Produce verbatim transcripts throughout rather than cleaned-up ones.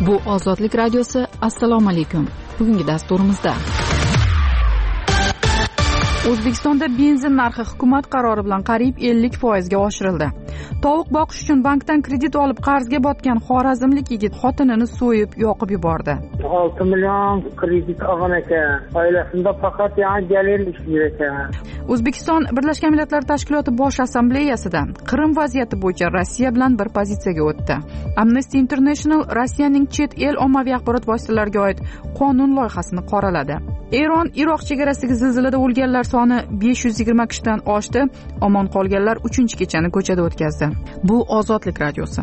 Bu Ozodlik radiosi. Assalomu alaykum. Bugungi dasturimizda O'zbekistonda benzin narxi hukumat qarori bilan qariyb ellik foizga oshirildi. Tovuq boqish uchun bankdan kredit olib qarzga botgan xorazmlik yigit xotinini so'yib, yoqib yubordi. olti million kredit olgan ekan. Oilasida faqat yana galer ishlaydi ekan. O'zbekiston Birlashgan Millatlar Tashkiloti Bosh Assambleyasida Qrim vaziyati bo'yicha Rossiya bilan bir pozitsiyaga o'tdi. Amnesty International Rossiyaning chet el ommaviy axborot vositalariga oid qonun loyihasini qoraladi. Eron Iroq chegarasidagi zilzilada o'lganlar soni besh yuz yigirma kishidan oshdi. Omon qolganlar uchinchi kechani ko'chada o'tkazdi. Bu Ozodlik radiosi.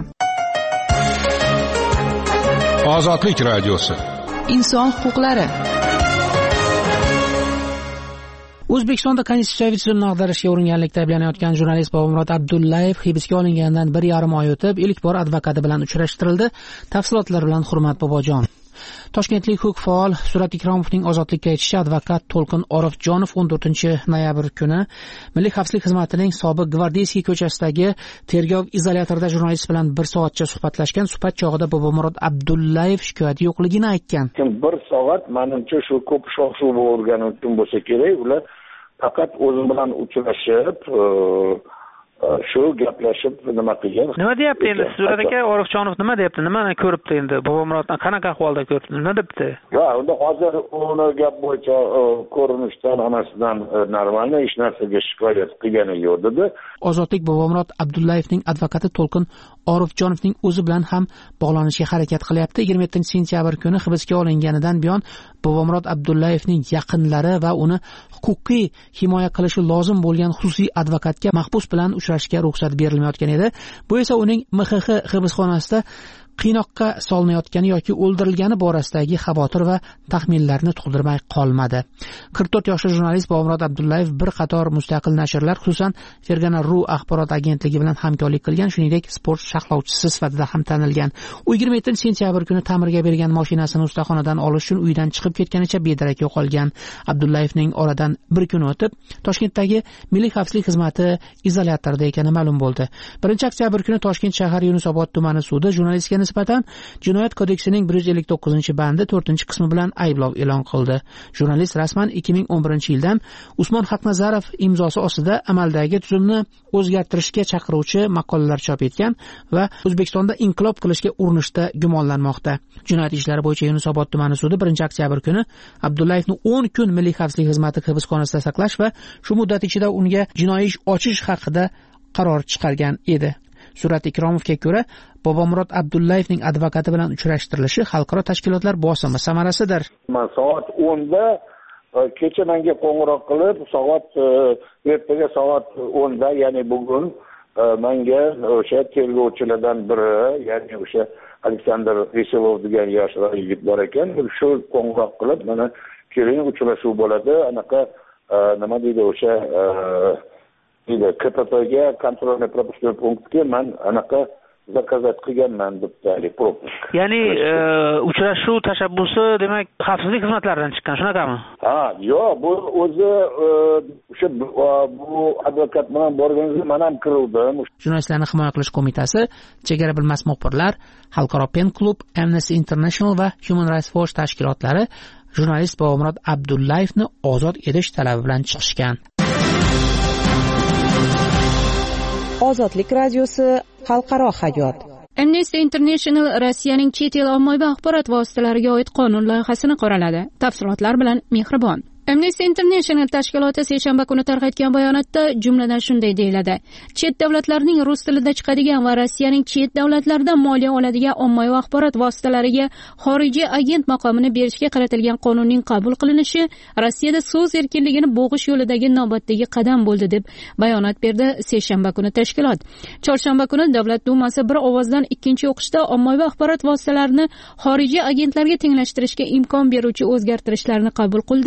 Ozodlik radiosi. Inson huquqlari. O'zbekistonda konstitutsiyaviy tuzumni ag'darishga uringanlikda ayblanayotgan jurnalist Bobomurod Abdullayev hibsga olinganidan bir yarim oy o'tib, ilk bor advokati bilan uchrashtirildi. Tafsilotlar bilan Hurmat Bobojon. Toshkentlik huquq faol Surat Ikromovning ozodlikka aytishicha, advokat To'lqin Orifjonov o'n to'rtinchi noyabr kuni Milliy xavfsizlik xizmatining sobiq Gvardeyskiy ko'chasidagi tergov izolyatorida jurnalist bilan bir soatcha suhbatlashgan. Suhbat chog'ida Bobomurod Abdullayev shikoyati yo'qligini aytgan. bir soat menimcha shu ko'p shov-shuv bo'lgani uchun bo'lsa kerak, ular faqat o'zim bilan uchrashib, shu gaplashib nima qilgan. Nima deyapti endi Surat aka? Orifjonov nima deyapti? Nimani ko'ribdi endi? Bobomurodni qanaqa ahvolda ko'ribdi? Nima debdi? Yo'q, unda hozir uni gap bo'yicha ko'rinishdan onasidan normalniy hech narsaga shikoyat qilgani yo'q dedi. Ozodlik Bobomurod Abdullayevning advokati To'lqin Orifjonovning o'zi bilan ham bog'lanishga harakat qilyapti. yigirma yettinchi sentyabr kuni hibsga olinganidan buyon Bobomurod Abdullayevning yaqinlari va uni huquqiy himoya qilishi lozim bo'lgan xususiy advokatga mahbus bilan uchrashishga ruxsat berilmayotgan edi. Bu esa uning M X X hibsxonasida qiynoqqa solinayotgani yoki o'ldirilgani borasidagi xavotir va taxminlarni tug'dirmay qolmadi. qirq to'rt yoshli jurnalist Bobomurod Abdullayev bir qator mustaqil nashrlar, xususan Fergana ru axborot agentligi bilan hamkorlik qilgan, shuningdek sport sharhlovchisi sifatida ham tanilgan. U yigirma yettinchi sentyabr kuni ta'mirga bergan mashinasini ustaxonadan olish uchun uydan chiqib ketganicha bedarak yo'qolgan. Abdullayevning oradan bir kun o'tib Toshkentdagi Milliy xavfsizlik xizmati izolyatorida ekani ma'lum bo'ldi. birinchi oktyabr kuni Toshkent shahar Yunusobod tumani sudi jurnalistga nisbatan Jinoyat kodeksining bir yuz ellik to'qqizinchi bandi to'rtinchi qismi bilan ayblov e'lon qildi. Jurnalist rasman ikki ming o'n birinchi yildan Usmon Haqnazarov imzosi ostida amaldagi tuzumni o'zgartirishga chaqiruvchi maqolalar chop etgan va O'zbekistonda inqilob qilishga urinishda gumonlanmoqda. Jinoyat ishlari bo'yicha Yunusobod tumani sudi birinchi oktyabr kuni Abdullayevni o'n kun Milliy xavfsizlik xizmati hibsxonasida saqlash va shu muddat ichida unga jinoiy ish ochish haqida qaror chiqargan edi. Surat Ikromovga ko'ra, Bobomurod Abdullayevning advokati bilan uchrashtirilishi xalqaro tashkilotlar bosimi samarasidir. Men soat o'nda kecha menga qo'ng'iroq qilib, soat ertaga soat o'nda, ya'ni bugun menga o'sha tergovchilardan biri, ya'ni o'sha Aleksandr Veselov degan yosh yigit bor ekan, shu qo'ng'iroq qilib, mana keling uchrashuv bo'ladi, anaqa nima deydi o'sha deydi K P Pga kontrolniy propускniy punktga men anaqa zakazat qilganman debdi propusк. Ya'ni uchrashuv tashabbusi demak xavfsizlik xizmatlaridan chiqqan, shunaqami? Ha, yo'q, bu o'zi o'sha bu advokat bilan borganingizda men ham kiruvdim. Jurnalistlarni himoya qilish qo'mitasi, Chegara bilmas muxbirlar, Xalqaro pen klub, Amnesty International va Human Rights Watch tashkilotlari jurnalist Bobomurod Abdullayevni ozod etish talabi bilan chiqishgan. Ozodlik radiosi. Xalqaro hayot. Amnesty International Rossiyaning chet el ommaviy axborot vositalariga oid qonun loyihasini qoraladi. Tafsilotlar bilan Mehribon. Amnesty International tashkiloti seshanba kuni tarqatgan bayonotda jumladan shunday deyiladi: chet davlatlarning rus tilida chiqadigan va Rossiyaning chet davlatlardan moliya oladigan ommaviy axborot vositalariga xorijiy agent maqomini berishga qaratilgan qonunning qabul qilinishi Rossiyada so'z erkinligini bo'g'ish yo'lidagi navbatdagi qadam bo'ldi deb bayonot berdi seshanba kuni tashkilot. Chorshanba kuni Davlat dumasi bir ovozdan ikkinchi o'qishda ommaviy axborot vositalarini xorijiy agentlarga tenglashtirishga imkon beruvchi o'zgartirishlarni qabul qildi.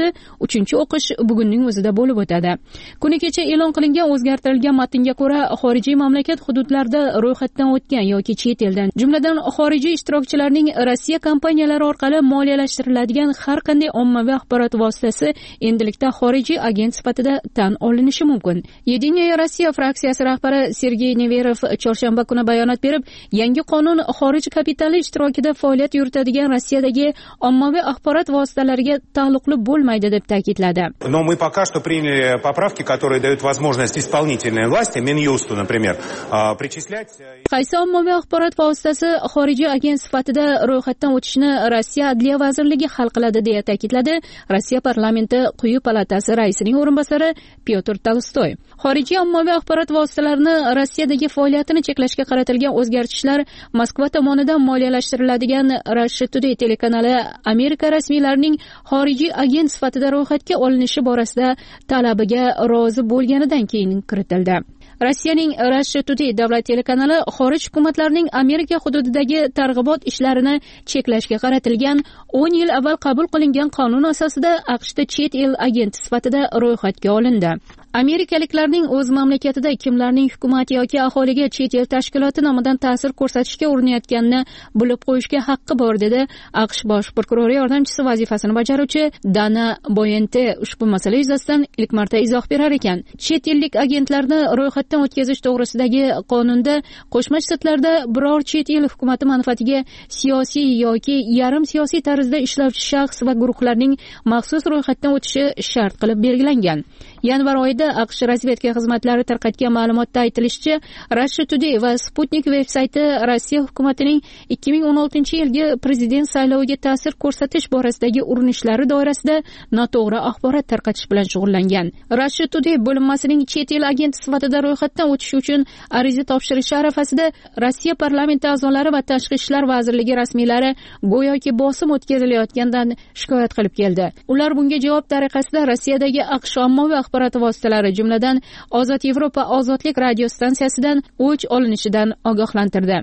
uchinchi o'qish bugunning o'zida bo'lib o'tadi. Kuni kecha e'lon qilingan o'zgartirilgan matnga ko'ra, xorijiy mamlakat hududlarida ro'yxatdan o'tgan yoki chet eldan, jumladan xorijiy ishtirokchilarning Rossiya kompaniyalari orqali moliyalashtiriladigan har qanday ommaviy axborot vositasi endilikda xorijiy agent sifatida tan olinishi mumkin. Yediniya Rossiya fraksiyasi rahbari Sergey Neverov chorshanba kuni bayonot berib, yangi qonun xorij kapitali ishtirokida faoliyat yuritadigan Rossiyadagi ommaviy axborot vositalariga taalluqli bo'lmaydi deb ta'kidladi. Но мы пока что приняли поправки, которые дают возможность исполнительной власти, Минюсту, например, причислять. Qaysi ommaviy axborot vositasi xorijiy agent sifatida ro'yxatdan o'tishni Rossiya Adliya vazirligi hal qiladi deya ta'kidladi Rossiya parlamenti quyi palatasi raisining o'rinbosari Pyotr Tolstoy. Xorijiy ommaviy axborot vositalarini Rossiyadagi faoliyatini cheklashga qaratilgan o'zgartishlar Moskva tomonidan moliyalashtiriladigan Russia Today telekanali Amerika rasmiylarining xorijiy agent sifatida ro'yxatga olinishi borasida talabiga rozi bo'lganidan keyin kiritildi. Rossiyaning Russia Today davlat telekanali xorij hukumatlarining Amerika hududidagi targ'ibot ishlarini cheklashga qaratilgan o'n yil avval qabul qilingan qonun asosida AQShda chet el agenti sifatida ro'yxatga olindi. Amerikaliklarning o'z mamlakatida kimlarning hukumat yoki aholiga chet el tashkiloti nomidan ta'sir ko'rsatishga urinayotganini bilib qo'yishga haqqi bor, dedi AQSh bosh prokurori yordamchisi vazifasini bajaruvchi Dana Boyente ushbu masala yuzasidan ilk marta izoh berar ekan. Chet ellik agentlarni ro'yxatdan o'tkazish to'g'risidagi qonunda qo'shma shtatlarda biror chet el hukumati manfaatiga siyosiy yoki yarim siyosiy tarzda ishlovchi shaxs va guruhlarning maxsus ro'yxatdan o'tishi shart qilib belgilangan. Yanvar oyida AQSh razvedka xizmatlari tarqatgan ma'lumotda aytilishicha, Russia Today va Sputnik veb-sayti Rossiya hukumatining ikki ming o'n oltinchi yilgi prezident sayloviga ta'sir ko'rsatish borasidagi urinishlari doirasida noto'g'ri axborot tarqatish bilan shug'ullangan. Russia Today bo'linmasining chet el agenti sifatida ro'yxatdan o'tish uchun ariza topshirishi arafasida Rossiya parlamenti a'zolari va Tashqi ishlar vazirligi rasmiylari go'yoki bosim o'tkazilayotgandan shikoyat qilib keldi. Ular bunga javob tariqasida Rossiyadagi AQSh ommaviy axborot vositalari, jumladan Ozod Yevropa ozodlik radio stansiyasidan o'ch olinishidan ogohlantirdi.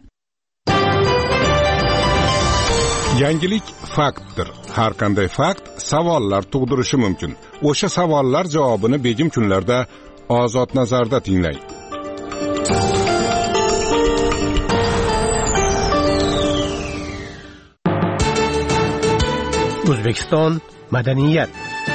Yangilik faktdir. Har qanday fakt savollar tug'dirishi mumkin. O'sha savollar javobini begim kunlarda Ozod nazarda tinglang. O'zbekiston madaniyat.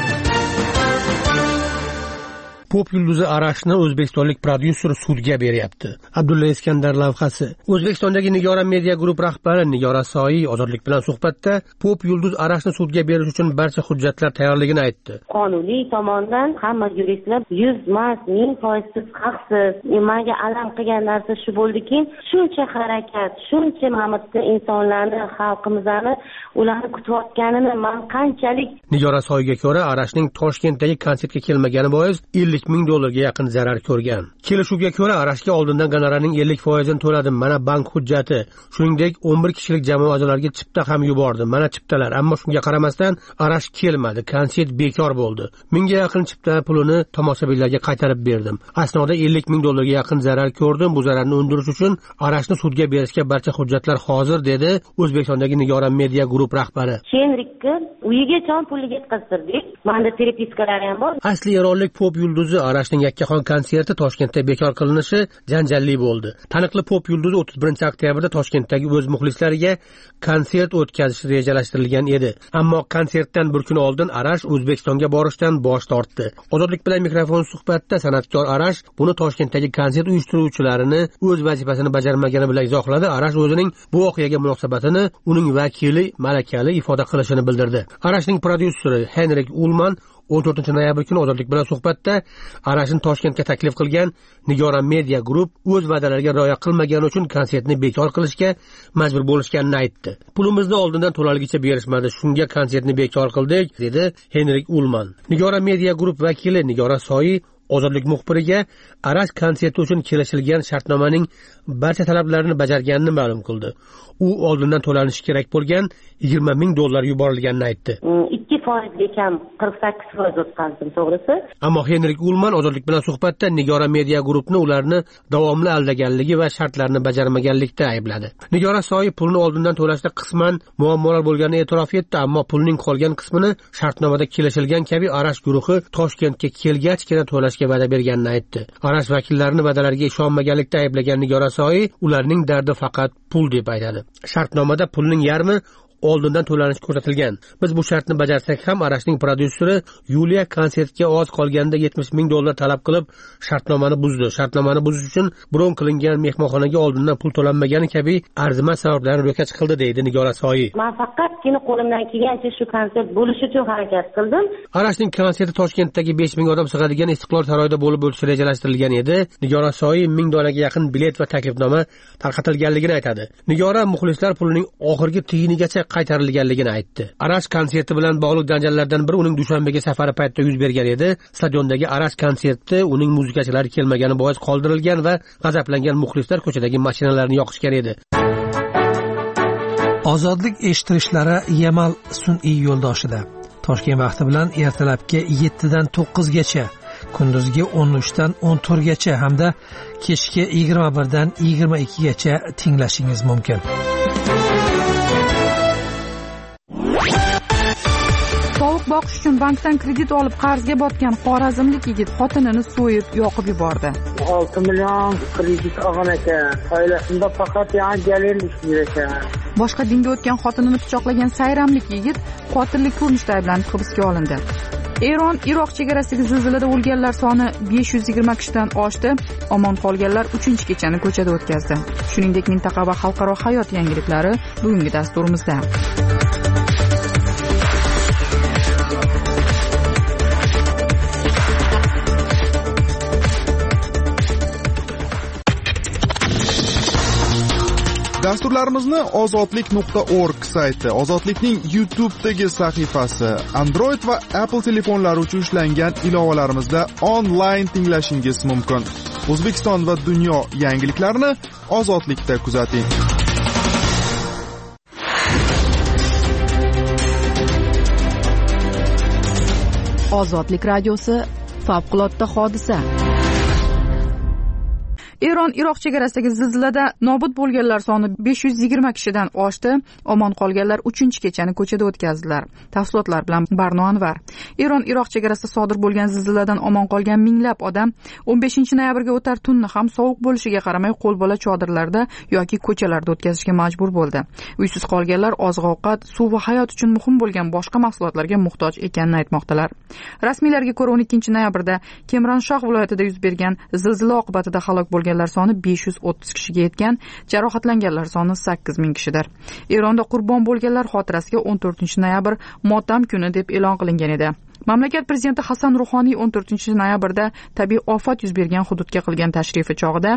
Pop yulduzi Arashni o'zbekistonlik prodyuser sudga beryapti. Abdulla Iskandar lavhasi. O'zbekistondagi Nigora Media Group rahbari Nigora Soyi ozodlik bilan suhbatda Pop yulduz Arashni sudga berish uchun barcha hujjatlar tayyorligini aytdi. Qonuniy tomondan hamma yuristlar yuz mas, ming foizsiz haqsiz. Nimaga alam qilgan narsa shu bo'ldiki, shuncha harakat, shuncha mamlakatda insonlarni, xalqimizni ularni kutayotganini men qanchalik. Nigora Soyiga ko'ra, Arashning Toshkentdagi konsertga kelmagani bois ellik ming dollarga yaqin zarar ko'rgan. Kelishuvga ko'ra Arashga oldindan gonorarning ellik foizini to'ladim. Mana bank hujjati. Shuningdek, o'n bir kishilik jamoa a'zolariga chipta ham yubordim. Mana chiptalar. Ammo shunga qaramasdan Arash kelmadi. Konsert bekor bo'ldi. Mingga yaqin chipta pulini tomoshabinlarga qaytarib berdim. Asnoda ellik ming dollarga yaqin zarar ko'rdim. Bu zararni undirish uchun Arashni sudga berishga barcha hujjatlar hozir, dedi O'zbekistondagi Nigora Media Group rahbari. Henrikka uyiga jon puliga yetkazdirdik. Menda terapistkalar ham bor. Asli eronlik pop yulduzi Arashning yakkaxon konserti Toshkentda bekor qilinishi janjalli bo'ldi. Taniqli pop yulduzi o'ttiz birinchi oktyabrda Toshkentdagi o'z muxlislariga konsert o'tkazish rejalashtirilgan edi. Ammo konsertdan bir kun oldin Arash O'zbekistonga borishdan bosh tortdi. Ozodlik bilan mikrofon suhbatda san'atkor Arash buni Toshkentdagi konsert uyushtiruvchilarini o'z vazifasini bajarmagani bilan izohladi. Arash o'zining bu voqeaga munosabatini uning vakili malakali ifoda qilishini bildirdi. Arashning prodyuseri Henrik Ulman o'n to'rtinchi noyabr kuni Ozodlik bilan suhbatda Arashni Toshkentga taklif qilgan Nigora Media Group o'z va'dalariga rioya qilmagani uchun konsertni bekor qilishga majbur bo'lishganini aytdi. Pulimizni oldindan to'laligicha berishmadi, shunga konsertni bekor qildik, dedi Henrik Ulman. Nigora Media Group vakili Nigora Soyi Ozodlik muxbiriga Arash konserti uchun kelishilgan shartnomaning barcha talablarini bajarganini ma'lum qildi. U oldindan to'lanishi kerak bo'lgan yigirma ming dollar yuborilganini aytdi. ikki foizga kam qirq sakkiz foiz o'tkazdim, to'g'risi. Ammo Henrik Ulman Ozodlik bilan suhbatda Nigora Media Groupni ularni davomli aldaganligi va shartlarni bajarmaganlikda aybladi. Nigora Soyi pulni oldindan to'lashda qisman muammolar bo'lganini e'tirof etdi, ammo pulning qolgan qismini shartnomada kelishilgan kabi Arash guruhi Toshkentga kelgachgina to'lashga va'da berganini aytdi. Arash vakillarini va'dalariga ishonmaganlikda ayblagan Nigora Soyi ularning dardi faqat pul deb aytadi. Shartnomada pulning yarmi oldindan to'lanishi ko'rsatilgan. Biz bu shartni bajarsak ham Arashning prodyuseri Yuliya konsertga oz qolganda yetmish ming dollar talab qilib shartnomani buzdi. Shartnomani buzish uchun bron qilingan mehmonxonaga oldindan pul to'lanmagani kabi arzimas sabablarni ro'kach qildi, deydi Nigora Soyi. Men faqatgina qo'limdan kelgancha shu konsert bo'lishi uchun harakat qildim. Arashning konserti Toshkentdagi besh ming odam sig'adigan Istiqlol saroyida bo'lib o'tishi rejalashtirilgan edi. Nigora Soyi ming dollarga yaqin bilet va taklifnoma tarqatilganligini aytadi. Nigora muxlislar pulining oxirgi tiyinigacha qaytarilganligini aytdi. Arash konserti bilan bog'liq janjallardan biri uning Dushanbega safari paytida yuz bergan edi. Stadiondagi Arash konserti uning muzikachilari kelmagani bois qoldirilgan va g'azablangan muxlislar ko'chadagi mashinalarni yoqishgan edi. Ozodlik eshittirishlari Yamal sun'iy yo'ldoshida Toshkent vaqti bilan ertalabki yetti dan to'qqiz gacha, kunduzgi o'n uch dan o'n to'rt gacha hamda kechki yigirma bir dan yigirma ikki gacha tinglashingiz mumkin. Tovuq boqish uchun bankdan kredit olib qarzga botgan xorazmlik yigit xotinini so'yib, yoqib yubordi. olti million kredit olgan ekan. Oilasida faqat yana galer ishlaydi ekan. Boshqa dinga o'tgan xotinini pichoqlagan sayramlik yigit qotillik ko'rinishida ayblanib hibsga olindi. Eron Iroq chegarasidagi zilzilada o'lganlar soni besh yuz yigirma kishidan oshdi. Omon qolganlar uchinchi kechani ko'chada o'tkazdi. Shuningdek, mintaqa va xalqaro hayot yangiliklari bugungi dasturimizda. Dasturlarimizni ozodlik nuqta org sayti, Ozodlikning YouTube'dagi sahifasi, Android va Apple telefonlari uchun ishlangan ilovalarimizda onlayn tinglashingiz mumkin. O'zbekiston va dunyo yangiliklarini Ozodlikda kuzating. Ozodlik radiosi favqulodda hodisa. Eron Iroq chegarasidagi zilzilada nobud bo'lganlar soni besh yuz yigirma kishidan oshdi. Omon qolganlar uchinchi kechani ko'chada o'tkazdilar. Tafsilotlar bilan Barno Anvar. Eron Iroq chegarasida sodir bo'lgan zilziladan omon qolgan minglab odam o'n beshinchi noyabrga o'tar tunni ham sovuq bo'lishiga qaramay qo'lbola chodirlarda yoki ko'chalarda o'tkazishga majbur bo'ldi. Uysiz qolganlar oziq-ovqat, suv va hayot uchun muhim bo'lgan boshqa mahsulotlarga muhtoj ekanini aytmoqdalar. Rasmiylarga ko'ra o'n ikkinchi noyabrda Kemranshoh viloyatida yuz bergan zilzila oqibatida halok bo'lgan soni besh yuz o'ttiz kishiga yetgan, jarohatlanganlar soni sakkiz ming kishidir. Eronda qurbon bo'lganlar xotirasiga o'n to'rtinchi noyabr motam kuni deb e'lon qilingan edi. Mamlakat prezidenti Hasan Ruhoniy o'n to'rtinchi noyabrda tabiiy ofat yuz bergan hududga qilgan tashrifi chog'ida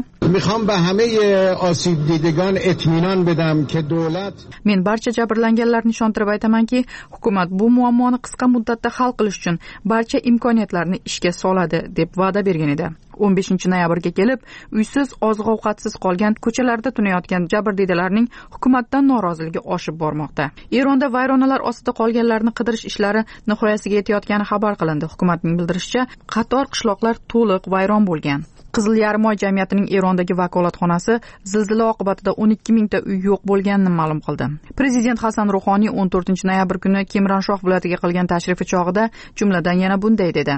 Men barcha jabrlanganlarni ishontirib aytamanki, hukumat bu muammoni qisqa muddatda hal qilish uchun barcha imkoniyatlarni ishga soladi deb va'da bergan edi. o'n beshinchi noyabrga kelib, uysiz, oziq-ovqatsiz qolgan, ko'chalarda tunayotgan jabrdiydalarning hukumatdan noroziligi oshib bormoqda. Eronda vayronalar ostida qolganlarni qidirish ishlari nihoyasiga yetayotgani xabar qilindi. Hukumatning bildirishicha, qator qishloqlar to'liq vayron bo'lgan. Qizil Yarmoy jamiyatining Erondagi vakolatxonasi zilzila oqibatida o'n ikki mingta uy yo'q bo'lganini ma'lum qildi. Prezident Hasan Ruhoniy o'n to'rtinchi noyabr kuni Kemranshoh viloyatiga qilgan tashrifi chog'ida jumladan yana bunday dedi: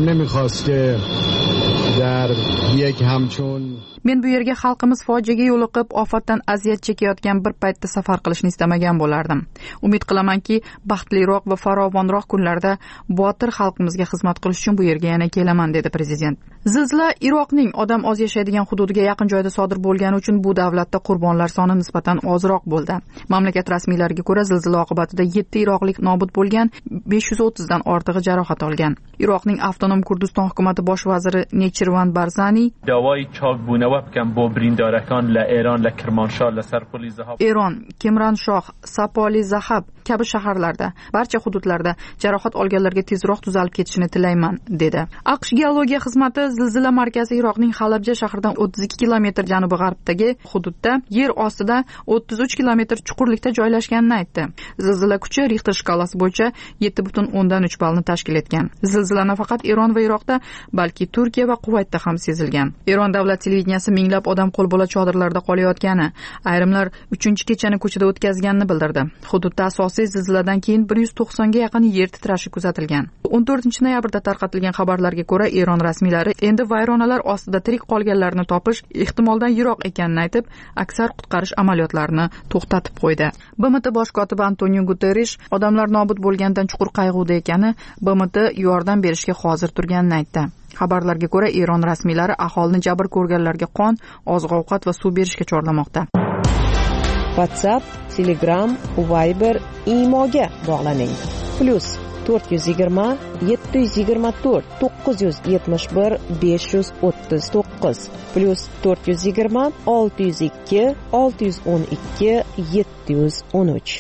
Men bu yerga xalqimiz fojiaga yo'liqib, ofatdan aziyat chekayotgan bir paytda safar qilishni istamagan bo'lardim. Umid qilamanki, baxtliroq va farovonroq kunlarda botir xalqimizga xizmat qilish uchun bu yerga yana kelaman, dedi prezident. Zilzila Iroqning odam oz yashaydigan hududiga yaqin joyda sodir bo'lgani uchun bu davlatda qurbonlar soni nisbatan ozroq bo'ldi. Mamlakat rasmiylariga ko'ra, zilzila oqibatida yetti iroqlik nobud bo'lgan, besh yuz o'ttiz dan ortig'i jarohat olgan. Iroqning avtonom Kurdiston hukumati bosh vaziri Nechirvan Barzani جواب کم با بریندارکان ل ایران ل کرمانشاه ل سرپل زهاب Eron, Kemranshoh, Sapoli Zahab kabi shaharlarda, barcha hududlarda jarohat olganlarga tezroq tuzalib ketishini tilayman, dedi. AQSh geologiya xizmati zilzila markazi Iroqning Halabja shahridan o'ttiz ikki kilometr janubi-g'arbdagi hududda yer ostida o'ttiz uch kilometr chuqurlikda joylashganini aytdi. Zilzila kuchi Richter shkalasi bo'yicha yetti butun o'ndan uch ballni tashkil etgan. Zilzila nafaqat Eron va Iroqda, balki Turkiya va Quvaytda ham sezilgan. Eron davlat televideniyasi minglab odam qo'lbola chodirlarda qolayotgani, ayrimlar uchinchi kechani ko'chada o'tkazganini bildirdi. Hududda asosiy zilziladan keyin bir yuz to'qsonga yaqin yer titrashi kuzatilgan. o'n to'rtinchi noyabrda tarqatilgan xabarlarga ko'ra, Eron rasmiylari endi vayronalar ostida tirik qolganlarni topish ehtimoldan yiroq ekanini aytib, aksar qutqarish amaliyotlarini to'xtatib qo'ydi. B M T bosh kotibi Antonio Guterres odamlar nobud bo'lgandan chuqur qayg'uda ekani, B M T yordam berishga hozir turganini aytdi. Xabarlarga ko'ra, Eron rasmiylari aholini jabr ko'rganlarga qon, oziq-ovqat va suv berishga chorlamoqda. WhatsApp, Telegram, Viber, Imoga bog'laning. Plus to'rt yuz yigirma yetti yuz yigirma to'rt to'qqiz yuz yetmish bir besh yuz o'ttiz to'qqiz plus to'rt yuz yigirma olti yuz ikki olti yuz o'n ikki yetti yuz o'n uch.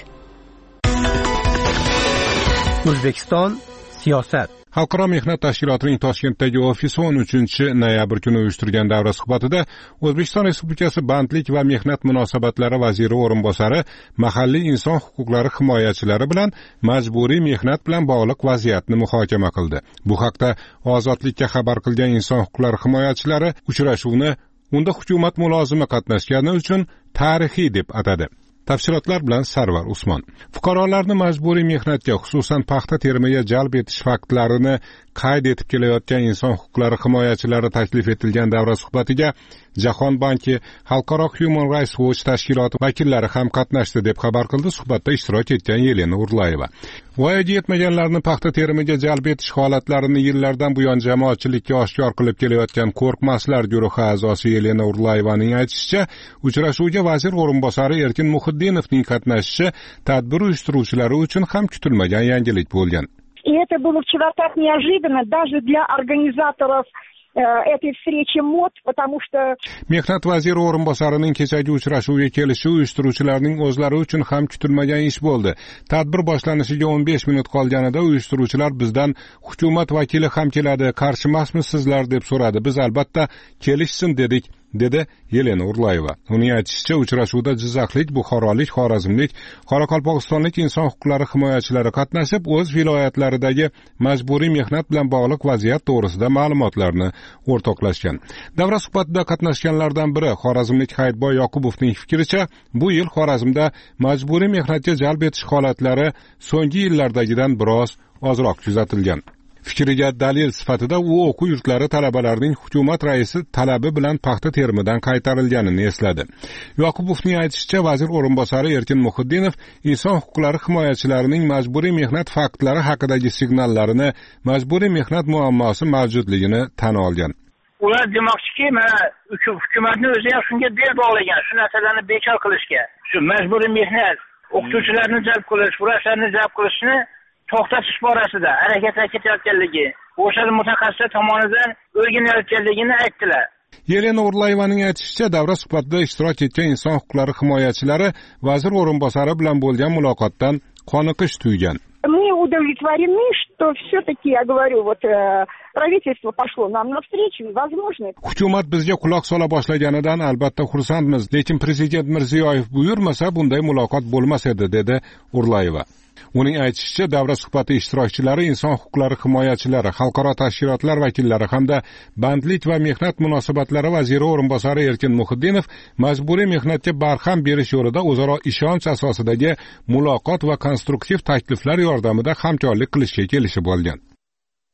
O'zbekiston siyosat. Xalqaro mehnat tashkilotining Toshkentdagi ofisi o'n uchinchi noyabr kuni uyushtirgan davra suhbatida O'zbekiston Respublikasi Bandlik va mehnat munosabatlari vaziri o'rinbosari mahalliy inson huquqlari himoyachilari bilan majburiy mehnat bilan bog'liq vaziyatni muhokama qildi. Bu haqda Ozodlikka xabar qilgan inson huquqlari himoyachilari uchrashuvni unda hukumat mulozimi qatnashgani uchun tarixiy deb atadi. Tafsilotlar bilan Sarvar Usmon. Fuqarolarni majburiy mehnatga, xususan paxta terimiga jalb etish faktlarini qayd etib kelayotgan inson huquqlari himoyachilari taklif etilgan davra suhbatiga Jahon banki, Xalqaro Human Rights Watch tashkiloti vakillari ham qatnashdi deb xabar qildi suhbatda ishtirok etgan Yelena Urlayeva. Voyaga yetmaganlarni paxta terimiga jalb etish holatlarini yillardan buyon jamoatchilikka oshkor qilib kelayotgan Qo'rqmaslar guruhi a'zosi Yelena Urlayevaning aytishicha, uchrashuvga vazir o'rinbosari Erkin Muhiddinovning qatnashishi tadbir uyushtiruvchilari uchun ham kutilmagan yangilik bo'lgan. И это было вчера так неожиданно даже для организаторов этой встречи МОД, потому что Mehnat vaziri o'rinbosarining kechagi uchrashuvga kelishi uyushtiruvchilarning o'zlari uchun ham kutilmagan ish bo'ldi. Tadbir boshlanishiga o'n besh minut qolganida uyushtiruvchilar bizdan hukumat vakili ham keladi, qarshimasmisiz deb so'radi. Biz albatta kelishsin dedik, dedi Yelena Urlayeva. Uning aytishicha, uchrashuvda Jizzaxlik, Buxorolik, Xorazmlik, Qoraqalpog'istonlik inson huquqlari himoyachilari qatnashib, o'z viloyatlaridagi majburiy mehnat bilan bog'liq vaziyat to'g'risida ma'lumotlarni o'rtoqlashgan. Davra suhbatida qatnashganlardan biri Xorazmlik Hayitboy Yoqubovning fikricha, bu yil Xorazmda majburiy mehnatga jalb etish holatlari so'nggi yillardagidan biroz ozroq kuzatilgan. Fikriga dalil sifatida u o'quv yurtlari talabalarining hukumat raisi talabi bilan paxta terimidan qaytarilganini esladi. Yoqubovning aytishicha, vazir o'rinbosari Erkin Muhiddinov inson huquqlari himoyachilarining majburiy mehnat faktlari haqidagi signallarini, majburiy mehnat muammosi mavjudligini tan olgan. Ular demoqchiki, mana hukumatni o'zi ham shunga bel bog'lagan, shu narsalarni bekor qilishga, shu majburiy mehnat, o'qituvchilarni jalb qilish, vrachlarni jalb qilishni to'xtatish borasida harakatlar ketayotganligi, o'sha mutaxassislar tomonidan o'rganilayotganligini aytdilar. Yelena Urlayevaning aytishicha, davra suhbatida ishtirok etgan inson huquqlari himoyachilari vazir o'rinbosari bilan bo'lgan muloqotdan qoniqish tuygan. Мы удовлетворены, что все-таки, я говорю, вот правительство пошло нам навстречу, возможно. Hukumat bizga quloq sola boshlaganidan albatta xursandmiz, lekin prezident Mirziyoyev buyurmasa bunday muloqot bo'lmas edi, dedi Urlayeva. Uning aytishicha, davra suhbati ishtirokchilari inson huquqlari himoyachilari, xalqaro tashkilotlar vakillari hamda bandlik va mehnat munosabatlari vaziri o'rinbosari Erkin Muhiddinov majburiy mehnatga barham berish yo'lida o'zaro ishonch asosidagi muloqot va konstruktiv takliflar yordamida hamkorlik qilishga kelishib olgan.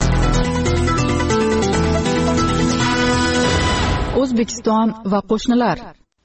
O'zbekiston va qo'shnilar.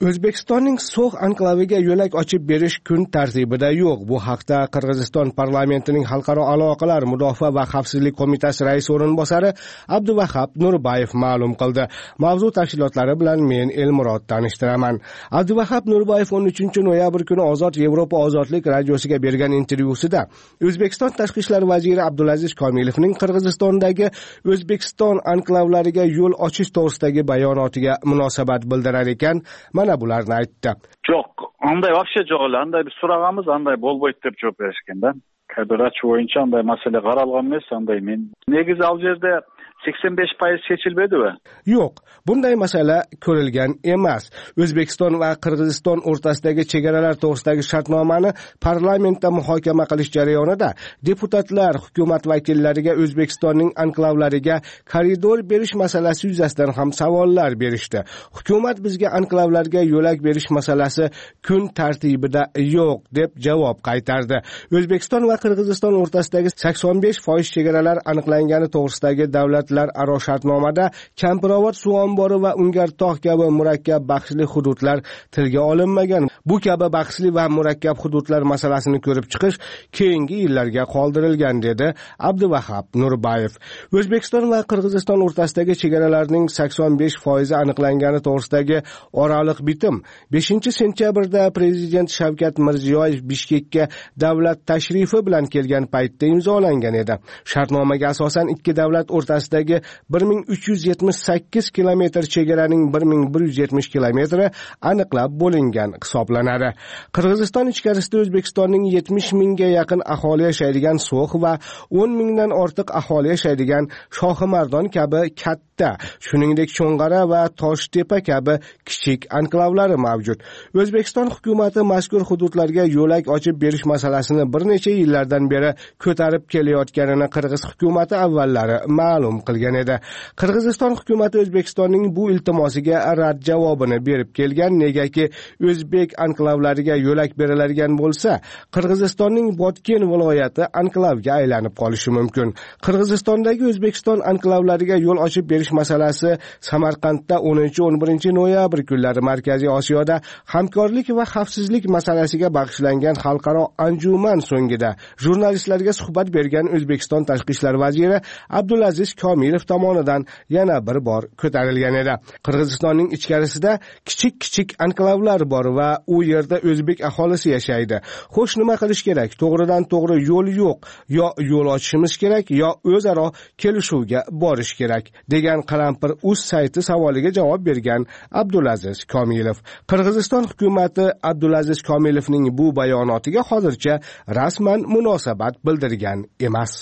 O'zbekistonning So'x anklaviga yo'lak ochib berish kun tartibida yo'q. Bu haqda Qirg'iziston parlamentining Xalqaro aloqalar, mudofaa va xavfsizlik qo'mitasi raisi o'rinbosari Abduvahab Nurbayev ma'lum qildi. Mavzu tafsilotlari bilan men Elmurod tanishtiraman. Abduvahab Nurbayev o'n uchinchi noyabr kuni Ozod Yevropa ozodlik radiosiga bergan intervyusida O'zbekiston tashqi ishlar vaziri Abdulaziz Komilovning Qirg'izistondagi O'zbekiston anklavlariga yo'l ochish to'g'risidagi bayonotiga munosabat bildirar ekan, mana bularni aytdi. Yo'q, anday вообще yo'q, anday bir so'rag'amiz, anday bo'lmaydi deb javob berishganda. Kadirachi bo'yicha anday masala qaralgan emas, anday men. Negizi al yerda sakson besh foiz seçilmedi-mi? Yo'q, bunday masala ko'rilgan emas. O'zbekiston va Qirg'iziston o'rtasidagi chegaralar to'g'risidagi shartnomani parlamentda muhokama qilish jarayonida deputatlar hukumat vakillariga O'zbekistonning anklavlariga koridor berish masalasi yuzasidan ham savollar berishdi. Hukumat bizga anklavlarga yo'lak berish masalasi kun tartibida yo'q deb javob qaytardi. O'zbekiston va Qirg'iziston o'rtasidagi sakson besh foiz chegaralar aniqlangani to'g'risidagi davlat aro shartnomada Kampirovod suv ombori va Ungartog' kabi murakkab bahsli hududlar tilga olinmagan. Bu kabi bahsli va murakkab hududlar masalasini ko'rib chiqish keyingi yillarga qoldirilgan, dedi Abduvahab Nurbayev. O'zbekiston va Qirg'iziston o'rtasidagi chegaralarning sakson besh foizi aniqlangani to'g'risidagi oraliq bitim beshinchi sentyabrda Prezident Shavkat Mirziyoyev Bishkekka davlat tashrifi bilan kelgan paytda imzolangan edi. Shartnomaga asosan ikki davlat o'rtasidagi bir ming uch yuz yetmish sakkiz kilometr chegaraning bir ming bir yuz yetmish kilometri aniqlab bo'lingan hisoblanadi. Qirg'iziston ichkarisida O'zbekistonning yetmish mingga yaqin aholi yashaydigan So'x va o'n mingdan ortiq aholi yashaydigan Shohimardon kabi katta, shuningdek Cho'ng'ara va Toshtepa kabi kichik anklavlari mavjud. O'zbekiston hukumatı mazkur hududlarga yo'lak ochib berish masalasini bir necha yillardan beri ko'tarib kelayotganini Qirg'iz hukumati avvallari ma'lum qilgan edi. Qirg'iziston hukumati O'zbekistonning bu iltimosiga rad javobini berib kelgan, negaki o'zbek anklavlariga yo'lak beriladigan bo'lsa, Qirg'izistonning Botken viloyati anklavga aylanib qolishi mumkin. Qirg'izistondagi O'zbekiston anklavlariga yo'l ochib berish masalasi Samarqandda o'ninchi o'n birinchi noyabr kunlari Markaziy Osiyoda hamkorlik va xavfsizlik masalasiga bag'ishlangan xalqaro anjuman so'ngida jurnalistlarga suhbat bergan O'zbekiston tashqi ishlar vaziri Abdulaziz Komilov tomonidan yana bir bor ko'tarilgan edi. Qirg'izistonning ichkarisida kichik-kichik anklavlar bor va u yerda o'zbek aholisi yashaydi. Xo'sh, nima qilish kerak? To'g'ridan to'g'ri yo'l yo'q. Yo yo'l ochishimiz kerak, yo o'zaro kelishuvga borish kerak, degan qalampir uz sayti savoliga javob bergan Abdulaziz Komilov. Qirg'iziston hukumati Abdulaziz Komilovning bu bayonotiga hozircha rasman munosabat bildirgan emas.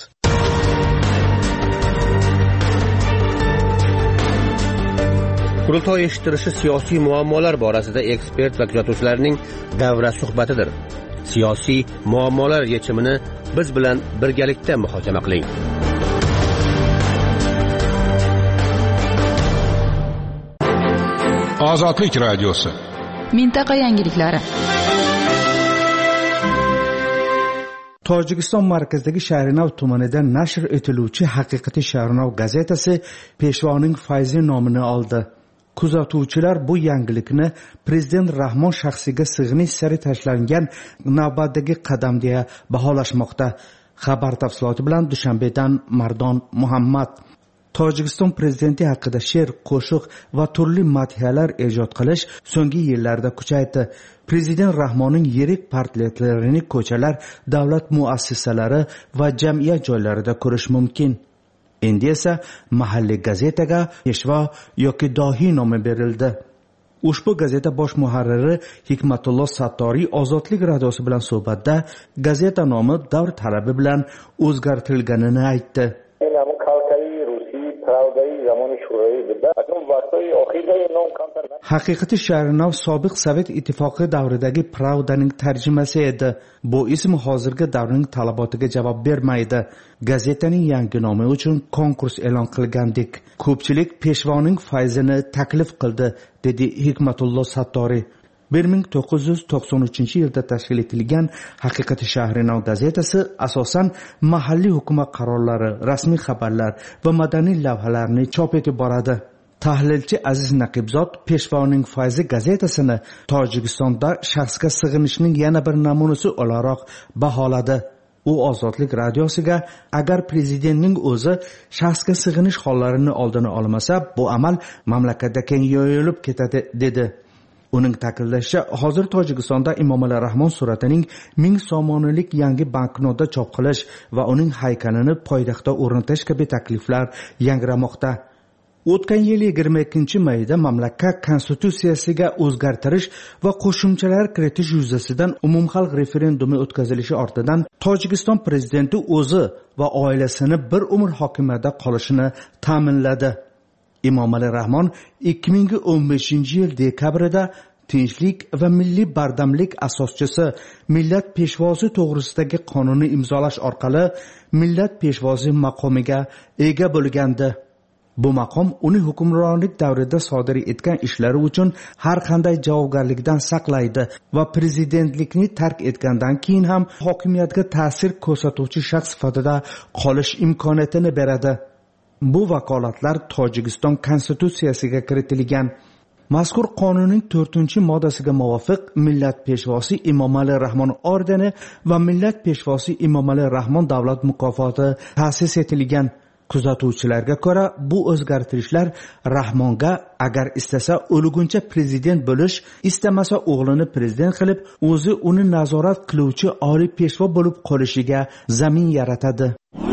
Qurultoy eshittirishi siyosiy muammolar borasida ekspert va kuzatuvchilarning davra suhbatidir. Siyosiy muammolar yechimini biz bilan birgalikda muhokama qiling. Ozodlik radiosi. Mintaqa yangiliklari. Tojikiston markazidagi Shahrinov tumanida nashr etiluvchi Haqiqati Shahrinov gazetasi Peshvoning fayzi nomini oldi. Kuzatuvchilar bu yangilikni Prezident Rahmon shaxsiga sig'inish sari tashlangan navbatdagi qadam deya baholashmoqda. Xabar tafsiloti bilan Dushanbedan Mardon Muhammad. Tojikiston prezidenti haqida she'r, qo'shiq va turli madhiyalar ijod qilish so'nggi yillarda kuchaydi. Prezident Rahmonning yirik portretlarini ko'chalar, davlat muassasalari va jamiyat joylarida ko'rish mumkin. Endi esa mahalliy gazetaga peshvo yoki dohiy nomi berildi. Ushbu gazeta bosh muharriri Hikmatullo Sattoriy Ozodlik radiosi bilan suhbatda gazeta nomi davr talabi bilan o'zgartirilganini aytdi. Haqiqati Shahrinov sobiq Sovet ittifoqi davridagi Pravdaning tarjimasi edi. Bu ism hozirgi davrning talabotiga javob bermaydi. Gazetaning yangi nomi uchun konkurs e'lon qilgandik. Ko'pchilik Peshvoning fayzini taklif qildi, dedi Hikmatullo Sattoriy. bir ming to'qqiz yuz to'qson uchinchi yilda tashkil etilgan Haqiqati Shahrinov gazetasi asosan mahalliy hukumat qarorlari, rasmiy xabarlar va madaniy lavhalarni chop etib boradi. tahlilchi Aziz Naqibzod Peshvoning fayzi gazetasini Tojikistonda shaxsga sig'inishning yana bir namunasi o'laroq baholadi. U Ozodlik radiosiga agar prezidentning o'zi shaxsga sig'inish hollarini oldini olmasa, bu amal mamlakatda keng yoyilib ketadi dedi. Uning ta'kidlashicha, hozir Tojikistonda Emomali Rahmon suratining ming so'monilik yangi banknota chop qilish va uning haykalini poytaxtda o'rnatish kabi takliflar yangramoqda. O'tgan yil yigirma ikkinchi mayda mamlakat konstitutsiyasiga o'zgartirish va qo'shimchalar kiritish yuzasidan umumxalq referendumi o'tkazilishi ortidan Tojikiston prezidenti o'zi va oilasini bir umr hokimiyatda qolishini ta'minladi. Emomali Rahmon ikki ming o'n beshinchi yil dekabrida tinchlik va milliy bardamlik asoschisi millat peshvosi to'g'risidagi qonunni imzolash orqali millat peshvosi maqomiga ega bo'lgandi. Bu maqom uni hukmronlik davrida sodir etgan ishlari uchun har qanday javobgarlikdan saqlaydi va prezidentlikni tark etgandan keyin ham hokimiyatga ta'sir ko'rsatuvchi shaxs sifatida qolish imkoniyatini beradi. Bu vakolatlar Tojikiston konstitutsiyasiga kiritilgan. Mazkur qonunning to'rtinchi moddasiga muvofiq millat peshvosi Emomali Rahmon ordeni va millat peshvosi Emomali Rahmon davlat mukofoti ta'sis etilgan. Kuzatuvchilarga ko'ra, bu o'zgartirishlar Rahmonga agar istasa o'lguncha prezident bo'lish, istamasa o'g'lini prezident qilib, o'zi uni nazorat qiluvchi oliy peshvo bo'lib qolishiga zamin yaratadi.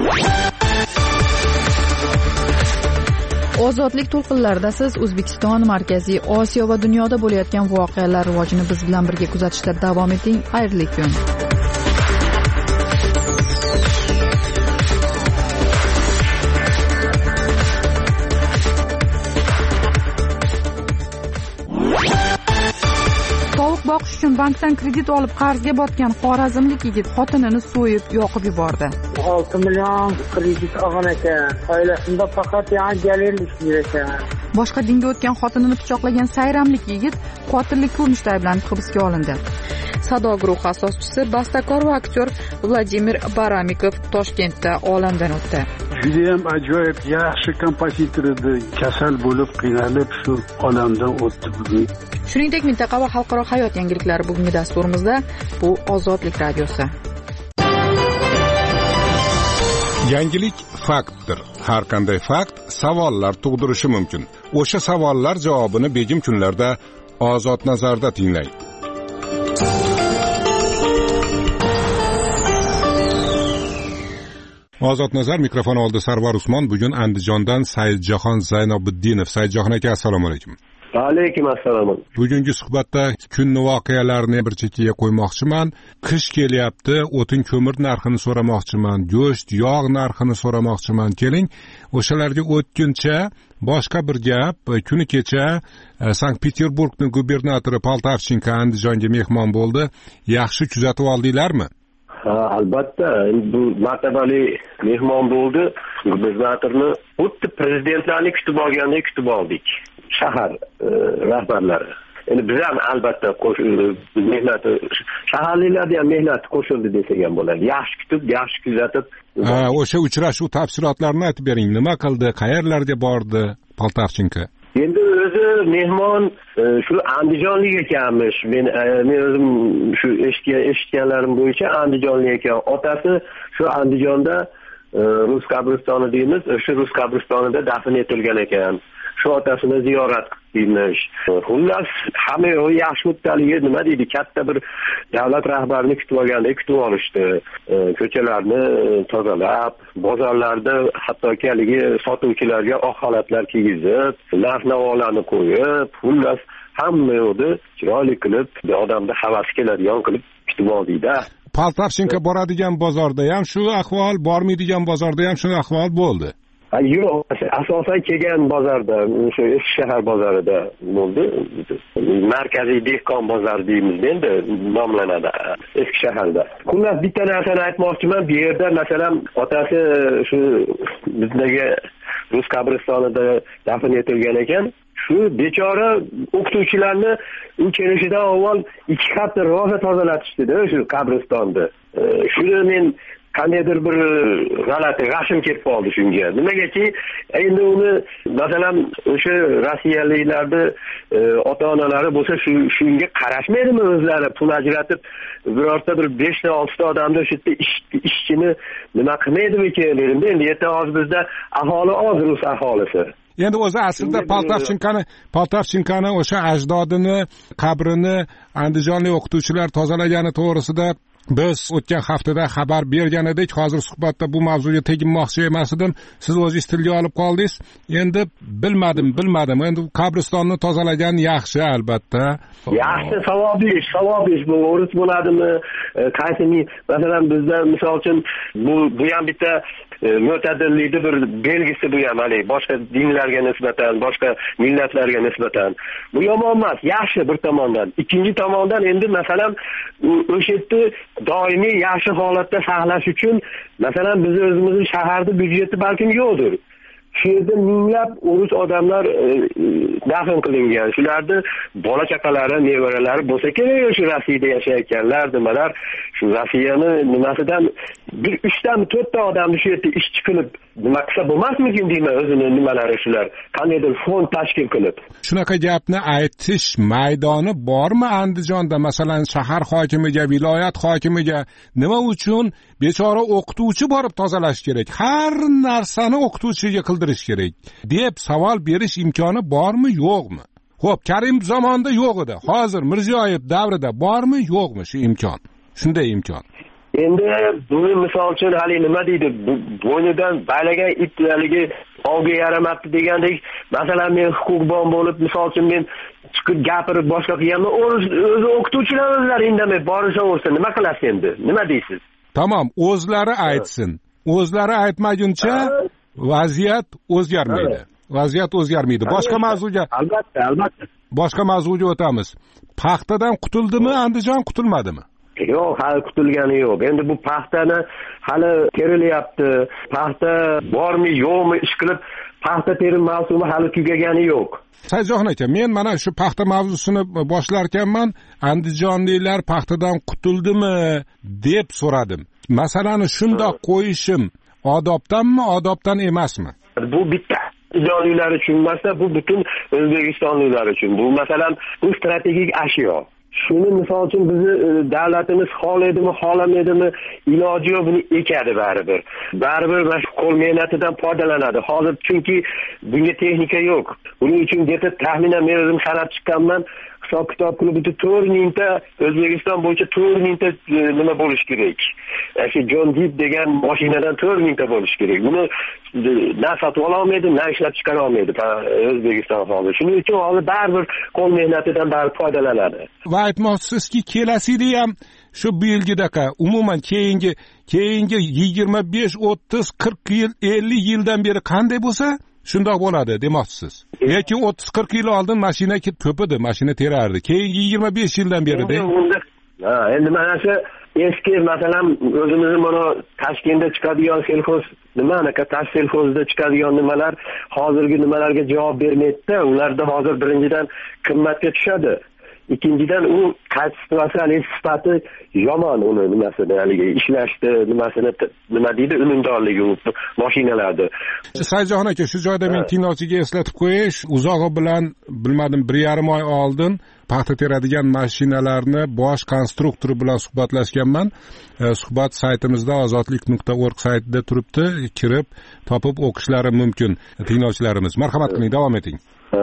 Ozodlik to'lqinlarida siz O'zbekiston, Markaziy Osiyo va dunyoda bo'layotgan voqealar rivojini biz bilan birga kuzatishda davom eting. Xayrli kun. Boqish uchun bankdan kredit olib qarzga botgan xorazmlik yigit xotinini so'yib, yoqib yubordi. olti million kredit olgan ekan. Oilasida faqat yana galer ishlaydi ekan. Boshqa dinga o'tgan xotinini pichoqlagan sayramlik yigit qotillik qilmishda ayblanib hibsga olindi. Sado guruhi asoschisi, bastakor va aktyor Vladimir Baramikov Toshkentda olamdan o'tdi. Juda ham ajoyib, yaxshi kompozitor edi. Kasal bo'lib, qiynalib shu olamdan o'tdi bugun. Shuningdek, mintaqa va xalqaro hayot yangiliklari bugungi dasturimizda bu Ozodlik radiosi. Yangilik faktdir. Har qanday fakt savollar tug'dirishi mumkin. O'sha savollar javobini begim kunlarda Ozod nazarda tinglang. Ozod nazar mikrofon oldi Sarvar Usmon. Bugun Andijondan Saidjahon Zaynobiddinov. Saidjahon aka, assalomu alaykum. Alaykum assalom. Bugungi suhbatda kunni voqealarini bir chekkaga qo'ymoqchiman. Qish kelyapti, o'tin ko'mir narxini so'ramoqchiman, go'sht, yog' narxini so'ramoqchiman. Keling, o'shalarga o'tguncha boshqa bir gap. Kuni kecha Sankt-Peterburgning gubernatori Poltavchenko Andijonga mehmon bo'ldi. Yaxshi kuzatib oldinglarmi? Ha, albatta, bu martabali mehmon bo'ldi. Gubernatorni xuddi prezidentlarni kutib olgandek kutib oldik. Shahar e, rahbarlari. Endi biz ham albatta mehnati shaharliklarda ham mehnati qo'shildi desak ham bo'ladi. Yaxshi kutib, yaxshi kuzatib. Ha, o'sha uchrashuv tafsilotlarini aytib bering. Nima qildi, qayerlarga bordi Poltavchenko? Endi o'zi mehmon shu Andijonlik ekanmish. Men men o'zim shu eshitgan eshitganlarim bo'yicha Andijonlik ekan. Otasi shu Andijonda Rus qabristoni deymiz, o'sha Rus qabristonida dafn etilgan ekan. Shu otasini ziyorat qilmish. Xullas, hamma yaxshi mutlaqo nima deydi, katta bir davlat rahbarini kutib olgandek kutib olishdi. Ko'chalarni tozalab, bozorlarda hattoki haligi sotuvchilarga oq xalatlar kiygizib, narx-navolarni qo'yib, xullas hamma yo'lda chiroyli qilib, odamda havas keladigan qilib kutib oldi-da. Poltavchenko boradigan bozorda ham shu ahvol, bormaydigan bozorda ham shu ahvol bo'ldi. Yo'q, asosan kelgan bozorda, o'sha eski shahar bozorida bo'ldi. Markaziy dehqon bozori deymiz endi nomlanadi eski shaharda. Xullas bitta narsani aytmoqchiman, bu yerda masalan otasi shu bizdagi Rus qabristonida dafn etilgan ekan. Shu bechora o'qituvchilarni u kelishidan avval ikki hafta rosa tozalatishdi-da shu qabristonni. Shuni men qandaydir bir g'alati g'ashim kelib qoldi shunga. Nimagaki endi uni masalan o'sha rossiyaliklarni ota-onalari bo'lsa shu shunga qarashmaydimi o'zlari pul ajratib birorta bir beshta oltita odamni o'sha yerda ishchini nima qilmaydimikin dedim. Endi erta hozir bizda aholi oz, rus aholisi. Endi o'zi aslida Poltavchinkani Poltavchinkani o'sha ajdodini qabrini andijonlik o'qituvchilar tozalagani to'g'risida biz o'tgan haftada xabar bergan edik. Hozir suhbatda bu mavzuga teginmoqchi emas edim. Siz o'zingiz tilga olib qoldingiz. Endi bilmadim, bilmadim. Endi qabristonni tozalagan yaxshi albatta. Yaxshi, savobi ish, savobi ish bu o'ris bo'ladimi? Qaysi masalan bizda misol uchun bu bu ham bitta mo'tadillikni bir belgisi bu ham, hali boshqa dinlarga nisbatan, boshqa millatlarga nisbatan. Bu yomon emas, yaxshi bir tomondan. Ikkinchi tomondan endi masalan o'sha yerda doimiy yaxshi holatda saqlash uchun masalan biz o'zimizning shaharda byudjeti balkim yo'qdir. Shu yerda minglab o'rus odamlar dafn qilingan. Shularni bola chaqalari, nevaralari bo'lsa kerak, shu Rossiyada yashayotganlar, nimalar, shu Rossiyani nimasidan bir uchdan to'rtta odamni shu yerda ishchi qilib nima qilsa bo'lmasmikin deyman, o'zini nimalari shular. Qandaydir fond tashkil qilib. Shunaqa gapni aytish maydoni bormi Andijonda? Masalan, shahar hokimiga, viloyat hokimiga nima uchun bechora o'qituvchi borib tozalash kerak? Har narsani o'qituvchiga qildirish kerak deb savol berish imkoni bormi, yo'qmi? Xo'p, Karim zamonida yo'q edi. Hozir Mirziyoyev davrida bormi, yo'qmi shu imkon? Shunday imkon. Endi buni misol uchun hali nima deydi, bo'ynidan baylagan it haligi ovga yaramabdi degandek, masalan men huquqbon bo'lib misol uchun men chiqib gapirib boshqa qilganman, o'zi o'qituvchilar o'zlari indamay borishaversa nima qilasiz endi? Nima deysiz? Tamam, o'zlari aytsin. O'zlari aytmaguncha vaziyat o'zgarmaydi. Vaziyat o'zgarmaydi. Boshqa mavzuga albatta, albatta. Boshqa mavzuga o'tamiz. Paxtadan qutuldimi Andijon, qutulmadimi? Yo'q, hali qutilgani yo'q. Endi bu paxtani hali terilyapti. Paxta bormi, yo'qmi ish qilib, paxta terim mavsumi hali tugagani yo'q. Sayjohan aka, men mana shu paxta mavzusini boshlar ekanman, andijonliklar paxtadan qutuldimi deb so'radim. Masalani shundoq qo'yishim odobdanmi, odobdan emasmi? Bu bitta andijonliklar uchun emas, bu butun O'zbekistonliklar uchun. Bu masalan, bu strategik ashyo. Shuni misol uchun bizni davlatimiz xohlaydimi, xohlamaydimi, iloji yo'q, buni ekadi baribir. Baribir mana shu qo'l mehnatidan foydalanadi. Hozir chunki bunga texnika yo'q. Buning uchun deb taxminan men o'zim sanab chiqqanman. Hisob kitob qilib bitta to'rt mingta O'zbekiston bo'yicha to'rt mingta nima bo'lish kerak. Shu John Deere degan mashinadan to'rt mingta bo'lish kerak. Buni na sotib ola olmaydi, na ishlab chiqara olmaydi O'zbekiston hozir. Shuning uchun hozir baribir qo'l mehnatidan baribir foydalanadi. Va aytmoqchisizki, kelasida ham shu bu yilgidaqa umuman keyingi keyingi yigirma besh, o'ttiz, qirq yil, ellik yildan beri qanday bo'lsa shundoq bo'ladi demoqchisiz. Yoki o'ttiz qirq yil oldin mashina ko'p edi, mashina terardi. Keyingi yigirma besh yildan beri-da. Ha, endi mana shu eski masalan o'zimizning mana Toshkentda chiqadigan selxoz nima, anaqa tash selxozda chiqadigan nimalar hozirgi nimalarga javob bermaydi-da. Ularda hozir birinchidan qimmatga tushadi. Ikkinchidan u kачествоsi, sifati yomon, uni nimasida haligi ishlashdi, nimasini nima deydi, unumdorligi u mashinalarda. Sayjohan aka, shu joyda men tinglovchiga eslatib qo'yish, uzog'i bilan bilmadim bir yarim oy oldin paxta teradigan mashinalarni bosh konstruktori bilan suhbatlashganman. Suhbat saytimizda ozodlik nuqta org saytida turibdi, kirib topib o'qishlari mumkin tinglovchilarimiz. Marhamat qiling, davom eting.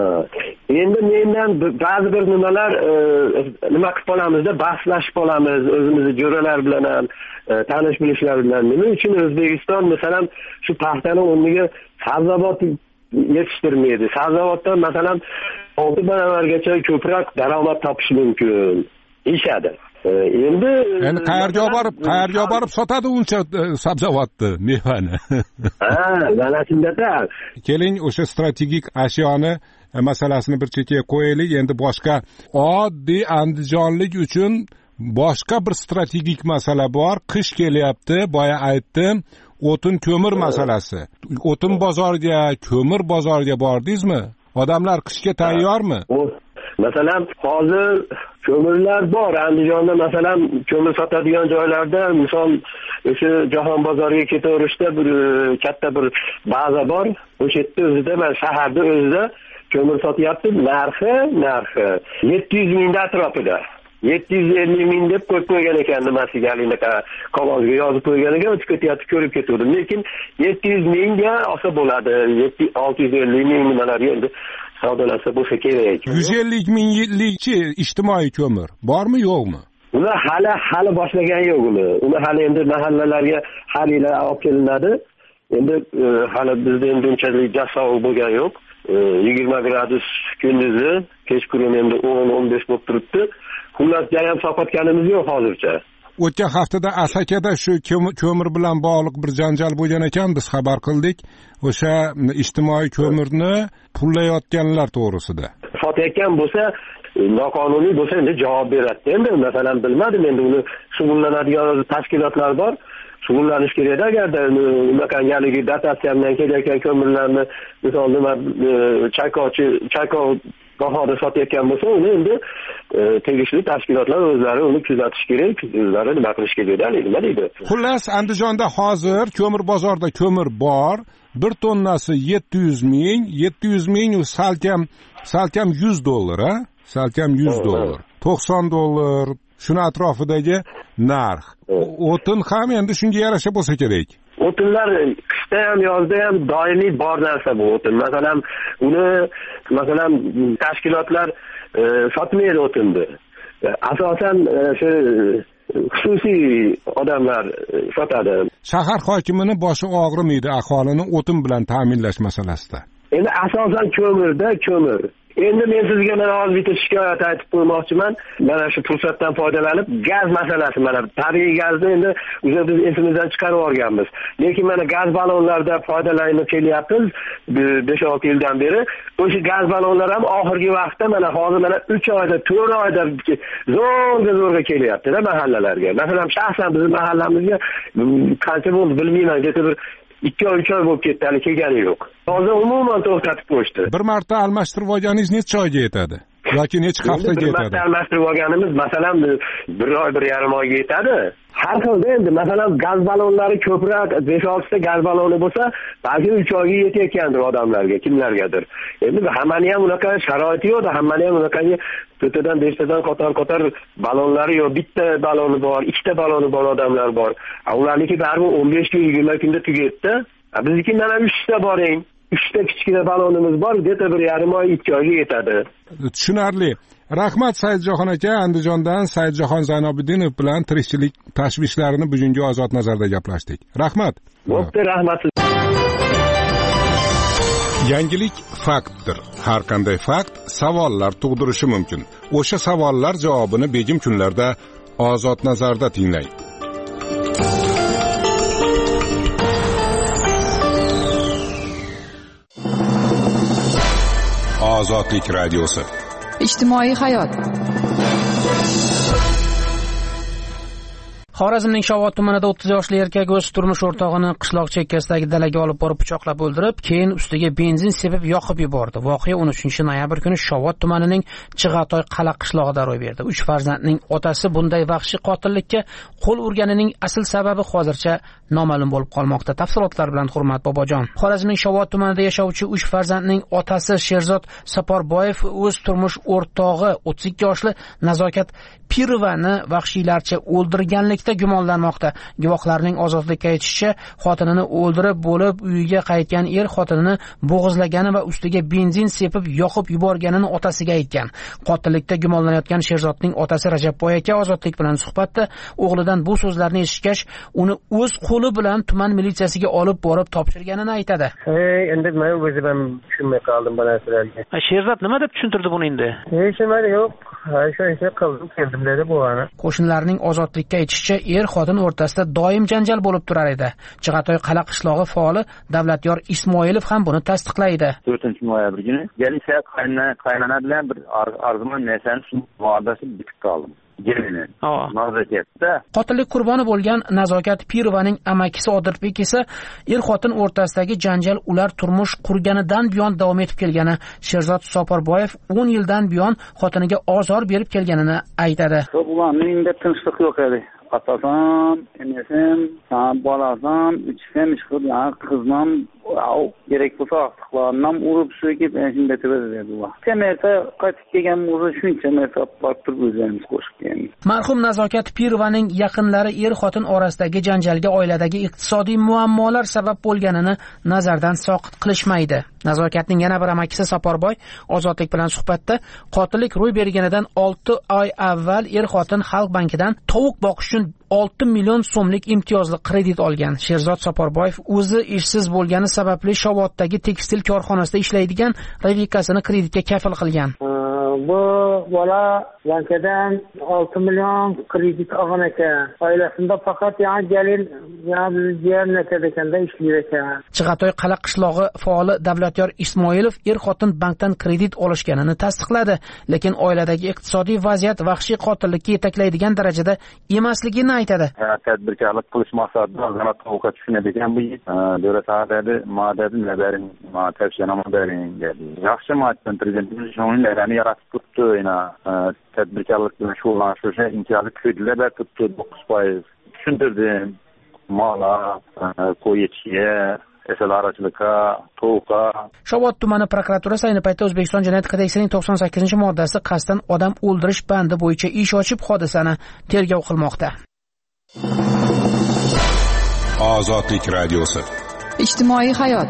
Endi mendan ba'zi bir nimalar nima qilib qolamizda, bahslashib qolamiz o'zimizning jo'ralar bilan ham, tanish bilishlar bilan. Nima uchun O'zbekiston masalan shu paxtani o'rniga sabzavot yetishtirmaydi? Sabzavotdan masalan olti baravargacha ko'proq daromad topish mumkin. Ishadi. Endi endi qayerga borib, qayerga borib sotadi uncha sabzavotni, mevani? Ha, mana shunda-da. Keling, o'sha strategik ashyoni masalasini bir chekkaga qo'yaylik. Endi boshqa oddiy andijonlik uchun boshqa bir strategik masala bor. Qish kelyapti, boya aytdim, o'tin ko'mir masalasi. O'tin bozoriga, ko'mir bozoriga bordingizmi? Odamlar qishga tayyormi? masalan hozir ko'mirlar bor Andijonda, masalan ko'mir sotadigan joylarda, misol o'sha Jahon bozoriga ketaverishda bir katta bir baza bor, o'sha yerda o'zida va shaharda o'zida ko'mir sotyapti. Narxi narxi yetti yuz ming atrofida. yetti yuz ellik ming deb qo'yib qo'ygan ekan, nimasiga anaqa qog'ozga yozib qo'ygan ekan, o'tib ketyapti, ko'rib ketuvdim. Lekin yetti yuz mingga olsa bo'ladi. olti yuz ellik ming nimalarga endi savdolasa bo'lsa kerak. yuz ellik minglikchi ijtimoiy ko'mir bormi, yo'qmi? Uni hali hali boshlagan yo'q uni. Uni hali endi mahallalarga halilar olib kelinadi. Endi hali bizda endi unchalik jasoq bo'lgan yo'q. yigirma gradus kunduzi, kechqurun endi o'n o'n besh bo'lib turibdi. Xullas jayam saqotganimiz yo'q hozircha. O'tgan haftada Asakada shu ko'mir bilan bog'liq bir janjal bo'lgan ekan, biz xabar qildik. O'sha ijtimoiy ko'mirni pullayotganlar to'g'risida. Sotayotgan bo'lsa, noqonuniy bo'lsa endi javob beradi. Endi masalan bilmadim, endi uni shug'ullanadigan tashkilotlar bor. Shug'ullanish kerak agarda unaqa yangi dotatsiya bilan kelayotgan ko'mirlarni misol nima chaykovchi chaykov bahoda sotayotgan bo'lsa, uni endi tegishli tashkilotlar o'zlari uni kuzatish kerak, o'zlari nima qilish kerak, nima deydi. Xullas, Andijonda hozir ko'mir bozorida ko'mir bor. Bir tonnasi yetti yuz ming, yetti yuz ming u salkam salkam yuz dollar, ha? Salkam yuz dollar. to'qson dollar shuni atrofidagi narx. O'tin ham endi shunga yarasha bo'lsa kerak. O'tinlar qishda ham, yozda ham doimiy bor narsa bu o'tin. Masalan, uni masalan tashkilotlar e, sotmaydi o'tinni. Asosan shu xususiy odamlar sotadi. Shahar hokimining boshi og'rimaydi aholini o'tin bilan ta'minlash masalasida. Endi asosan ko'mirda ko'mir. Endi men sizga mana hozir bitta shikoyat aytib qo'ymoqchiman. Mana shu fursatdan foydalanib, gaz masalasi, mana tabiiy gazni endi o'zi biz esimizdan chiqarib olganmiz. Lekin mana gaz ballonlarida foydalanib kelyapmiz besh olti yildan beri. O'sha gaz ballonlar ham oxirgi vaqtda mana hozir mana uch oyda, to'rt oyda zo'rga zo'rga kelyapti-da mahallalarga. Masalan, shaxsan bizning mahallamizga qancha bo'ldi bilmayman, deb bir ikki oy uch oy bo'lib ketdi, hali kelgani yo'q. Hozir umuman to'xtatib qo'yishdi. Bir marta almashtirib olganingiz necha oyga yetadi? Yoki necha haftaga yetadi? Bir marta almashtirib olganimiz masalan bir oy, bir yarim oyga yetadi. Har xilda endi masalan gaz ballonlari ko'proq besh olti ta gaz balloni bo'lsa, balki uch oyga yetayotgandir odamlarga, kimlargadir. Endi hammani ham unaqa sharoiti yo'q, hammani ham unaqa to'rttadan beshtadan qator-qator ballonlari yo'q, bitta balloni bor, ikkita balloni bor odamlar bor. Ularniki baribir o'n besh kun, yigirma kunda tugatdi. Bizniki mana uch ta boring. uchta kichkina ballonimiz bor, deta bir yarim oy, ikki oyga yetadi. Tushunarli. Rahmat Saidjahon aka, Andijondan Saidjahon Zaynobidinov bilan tirikchilik tashvishlarini bugungi Ozod nazarda gaplashdik. Rahmat. Bo'pti, rahmat. Yangilik faktdir. Har qanday fakt savollar tug'dirishi mumkin. O'sha savollar javobini begim kunlarda Ozod nazarda tinglang. Ozodlik radiosi. Ijtimoiy hayot. Xorazmning Shovot tumanida o'ttiz yoshli erkak o'z turmush o'rtog'ini qishloq chekkasidagi dalaga olib borib pichoqlab o'ldirib, keyin ustiga benzin sepib yoqib yubordi. Voqea o'n uchinchi noyabr kuni Shovot tumanining Chig'atoy Qalaq qishlog'ida ro'y berdi. uch farzandning otasi bunday vahshiy qotillikka qo'l urganining asl sababi hozircha noma'lum bo'lib qolmoqda. Tafsilotlar bilan Hurmat Bobojon. Xorazmning Shovot tumanida yashovchi uch farzandning otasi Sherzod Saporboyev o'z turmush o'rtog'i o'ttiz ikki yoshli Nazokat Pirovani vahshiylarcha o'ldirganlikda gumonlanmoqda. Guvohlarning ozodlikka aytishicha, xotinini o'ldirib bo'lib uyiga qaytgan er xotinini bo'g'izlagani va ustiga benzin sepib yoqib yuborganini otasiga aytgan. Qotillikda gumonlanayotgan Sherzodning otasi Rajabboy aka Ozodlik bilan suhbatda o'g'lidan bu so'zlarni eshitgach, uni o'z qo'li bilan tuman militsiyasiga olib borib topshirganini aytadi. Ey, endi men o'zim ham tushunmay qoldim bu narsalarga. Sherzod nima deb tushuntirdi buni endi? Hech nima yo'q. Shu ishni qildim, keldim dedi bu ana. Qo'shnilarning Ozodlikka aytishicha, er xotin o'rtasida doim janjal bo'lib turar edi. Chig'atoy Qalaq qishlog'i faoli Davlatyor Ismoilov ham buni tasdiqlaydi. to'rtinchi noyabr kuni Galisiya qaynona bilan bir arzimon narsani suv va'dasi bitib qoldim. gelini nazokatda. Qotillik qurboni bo'lgan Nazokat Pirovaning amakisi Odilbek esa er xotin o'rtasidagi janjal ular turmush qurganidan buyon davom etib kelgani, Sherzod Soparboyev o'n yildan buyon xotiniga ozor berib kelganini aytadi. Ularning da tinchlik yo'q edi. Atasam, enesem, bolasam, üçsem, işkırlar, kızlam, gerek bu sağlıklarından uğrup sökip ensin betiredi bu. Temelde kaçıp gelgen muzu şunca mesaf baktır gözlerimiz koşup yani. Marhum Nazokat Pirovaning yaqinlari er xotin orasidagi janjalga oiladagi iqtisodiy muammolar sabab bo'lganini nazardan soqit qilishmaydi. Nazokatning yana bir amakisi Soparboy Ozodlik bilan suhbatda qotillik ro'y berganidan olti oy avval er xotin Xalq bankidan tovuq boqish uchun olti million so'mlik imtiyozli kredit olgan. Sherzod Soparboyev o'zi ishsiz bo'lgani sababli Shoboddagi tekstil korxonasida ishlaydigan Revikasini kreditga kafil qilgan. Bu bola bankadan olti million kredit olgan ekan. Oilasida faqat yana gelin, yana diğer nekadekanda ishlaydi ekan. Chig'atoy Qalaq qishlog'i faoli Davlatyor Ismoilov er xotin bankdan kredit olishganini tasdiqladi, lekin oiladagi iqtisodiy vaziyat vahshiy qotillikka yetaklaydigan darajada emasligini aytadi. Tadbirkorlik qilish maqsadida yana tovuqqa tushunadigan bu davlat adadi madadi labaring, ma tavsiyanoma bering dedi. Yaxshi matn prezidentimiz shunlarni yaratib tutdi, yana tadbirkorlik bilan shug'ullanishga imtiyozli kreditlar tutdi dokuz foiz. Tushuntirdim. Mala, qo'yishga esalarchilikka, tovuqqa. Shovot tumani prokuraturasi ayni paytda O'zbekiston Jinoyat kodeksining to'qson sakkizinchi moddasi qasddan odam o'ldirish bandi bo'yicha ish ochib hodisani tergov qilmoqda. Ozodlik radiosi. Ijtimoiy hayot.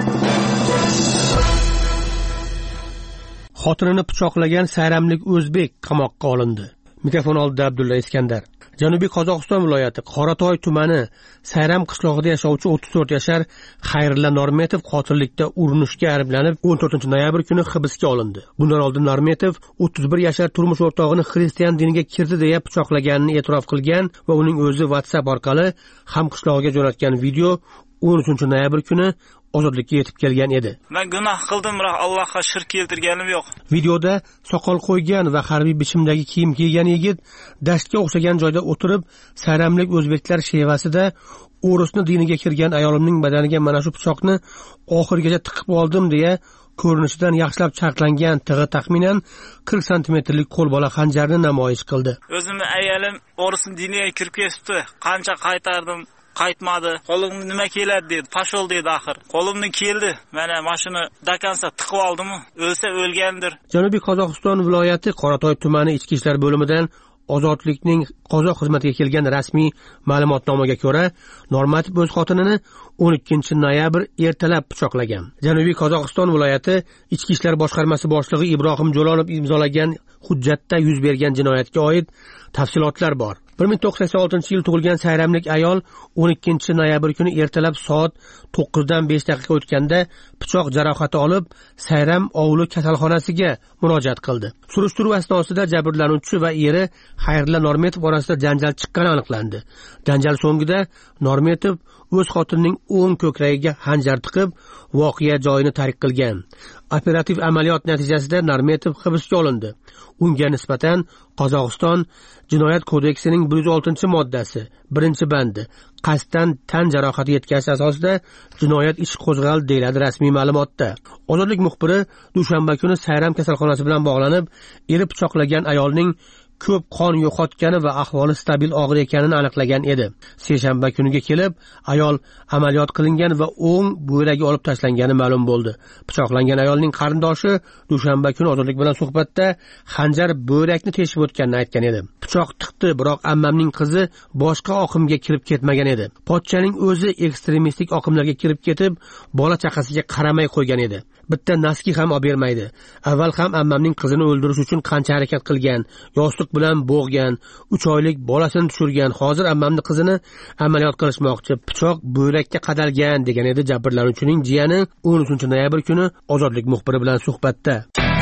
Xotinini pichoqlagan sayramlik o'zbek qamoqqa olindi. Mikrofon oldida Abdulla Iskandar. Janubiy Qozog'iston viloyati Qoratoy tumani Sayram qishlog'ida yashovchi o'ttiz to'rt yashar Xayrilla Normetov qotillikda urinishga ayblanib o'n to'rtinchi noyabr kuni hibsga olindi. Bundan oldin Normetov o'ttiz bir yashar turmush o'rtog'ini xristian diniga kirdi deya pichoqlaganini e'tirof qilgan va uning o'zi WhatsApp orqali ham qishlog'iga jo'natgan video o'n uchinchi noyabr kuni ozodlikka yetib kelgan edi. Men gunoh qildim, biroq Allohga shirk keltirganim yo'q. Videoda soqol qo'ygan va harbiy bichimdagi kiyim kiygan yigit dashtga o'xshagan joyda o'tirib, sayramlik o'zbeklar shevasida o'risni diniga kirgan ayolimning badaniga mana shu pichoqni oxirigacha tiqib oldim deya ko'rinishidan yaxshilab charxlangan tig'i taxminan qirq santimetrlik qo'lbola xanjarni namoyish qildi. O'zimni ayolim o'risni diniga kirib ketdi. Qancha qaytardim, qaytmadi. Qo'limni nima keladi dedi. Pashol dedi axir. Qo'limni keldi. Mana mashina dakansa tiqib oldim. O'lsa o'lgandir. Janubiy Qozog'iston viloyati Qoratoy tumani ichki ishlar bo'limidan Ozodlikning qozoq xizmatiga kelgan rasmiy ma'lumotnomaga ko'ra, Normatov o'z xotinini o'n ikkinchi noyabr ertalab pichoqlagan. Janubiy Qozog'iston viloyati ichki ishlar boshqarmasi boshlig'i Ibrohim Jo'lonov imzolagan hujjatda yuz bergan jinoyatga oid tafsilotlar bor. bir ming to'qson oltinchi yil tug'ilgan sayramlik ayol o'n ikkinchi noyabr kuni ertalab soat to'qqizdan besh daqiqa o'tganda pichoq jarohati olib, Sayram ovuli kasalxonasiga murojaat qildi. Surishtiruv asnosida jabrlanuvchi va eri Xayrilla Normetov orasida janjal chiqqani aniqlandi. Janjal so'ngida Normetov o'z xotinining o'ng ko'kragiga xanjar tiqib, voqea joyini tark qilgan. Operativ amaliyot natijasida Normetov hibsga olindi. Unga nisbatan Qozog'iston Jinoyat kodeksining bir yuz oltinchi moddasi birinchi bandi qasddan tan jarohati yetkazish asosida jinoyat ishi qo'zg'aldi deyiladi rasmiy ma'lumotda. Ozodlik muxbiri dushanba kuni Sayram kasalxonasi bilan bog'lanib, eri pichoqlagan ayolning ko'p qon yo'qotgani va ahvoli stabil og'ir ekanini aniqlagan edi. Seshanba kuniga kelib, ayol amaliyot qilingan va o'ng bo'yragi olib tashlangani ma'lum bo'ldi. Pichoqlangan ayolning qarindoshi dushanba kuni Ozodlik bilan suhbatda xanjar bo'yrakni teshib o'tganini aytgan edi. Pichoq tiqdi, biroq ammamning qizi boshqa oqimga kirib ketmagan edi. Pochchaning o'zi ekstremistik oqimlarga kirib ketib, bola chaqasiga qaramay qo'ygan edi. Bitta naski ham olib bermaydi. Avval ham ammamning qizini o'ldirish uchun qancha harakat qilgan, yostiq bilan bo'g'gan, uch oylik bolasini tushirgan. Hozir ammamning qizini amaliyot qilishmoqchi. Pichoq bo'yrakka qadalgan degan edi jabrlanuvchining jiyani o'n uchinchi noyabr kuni Ozodlik muxbiri bilan suhbatda.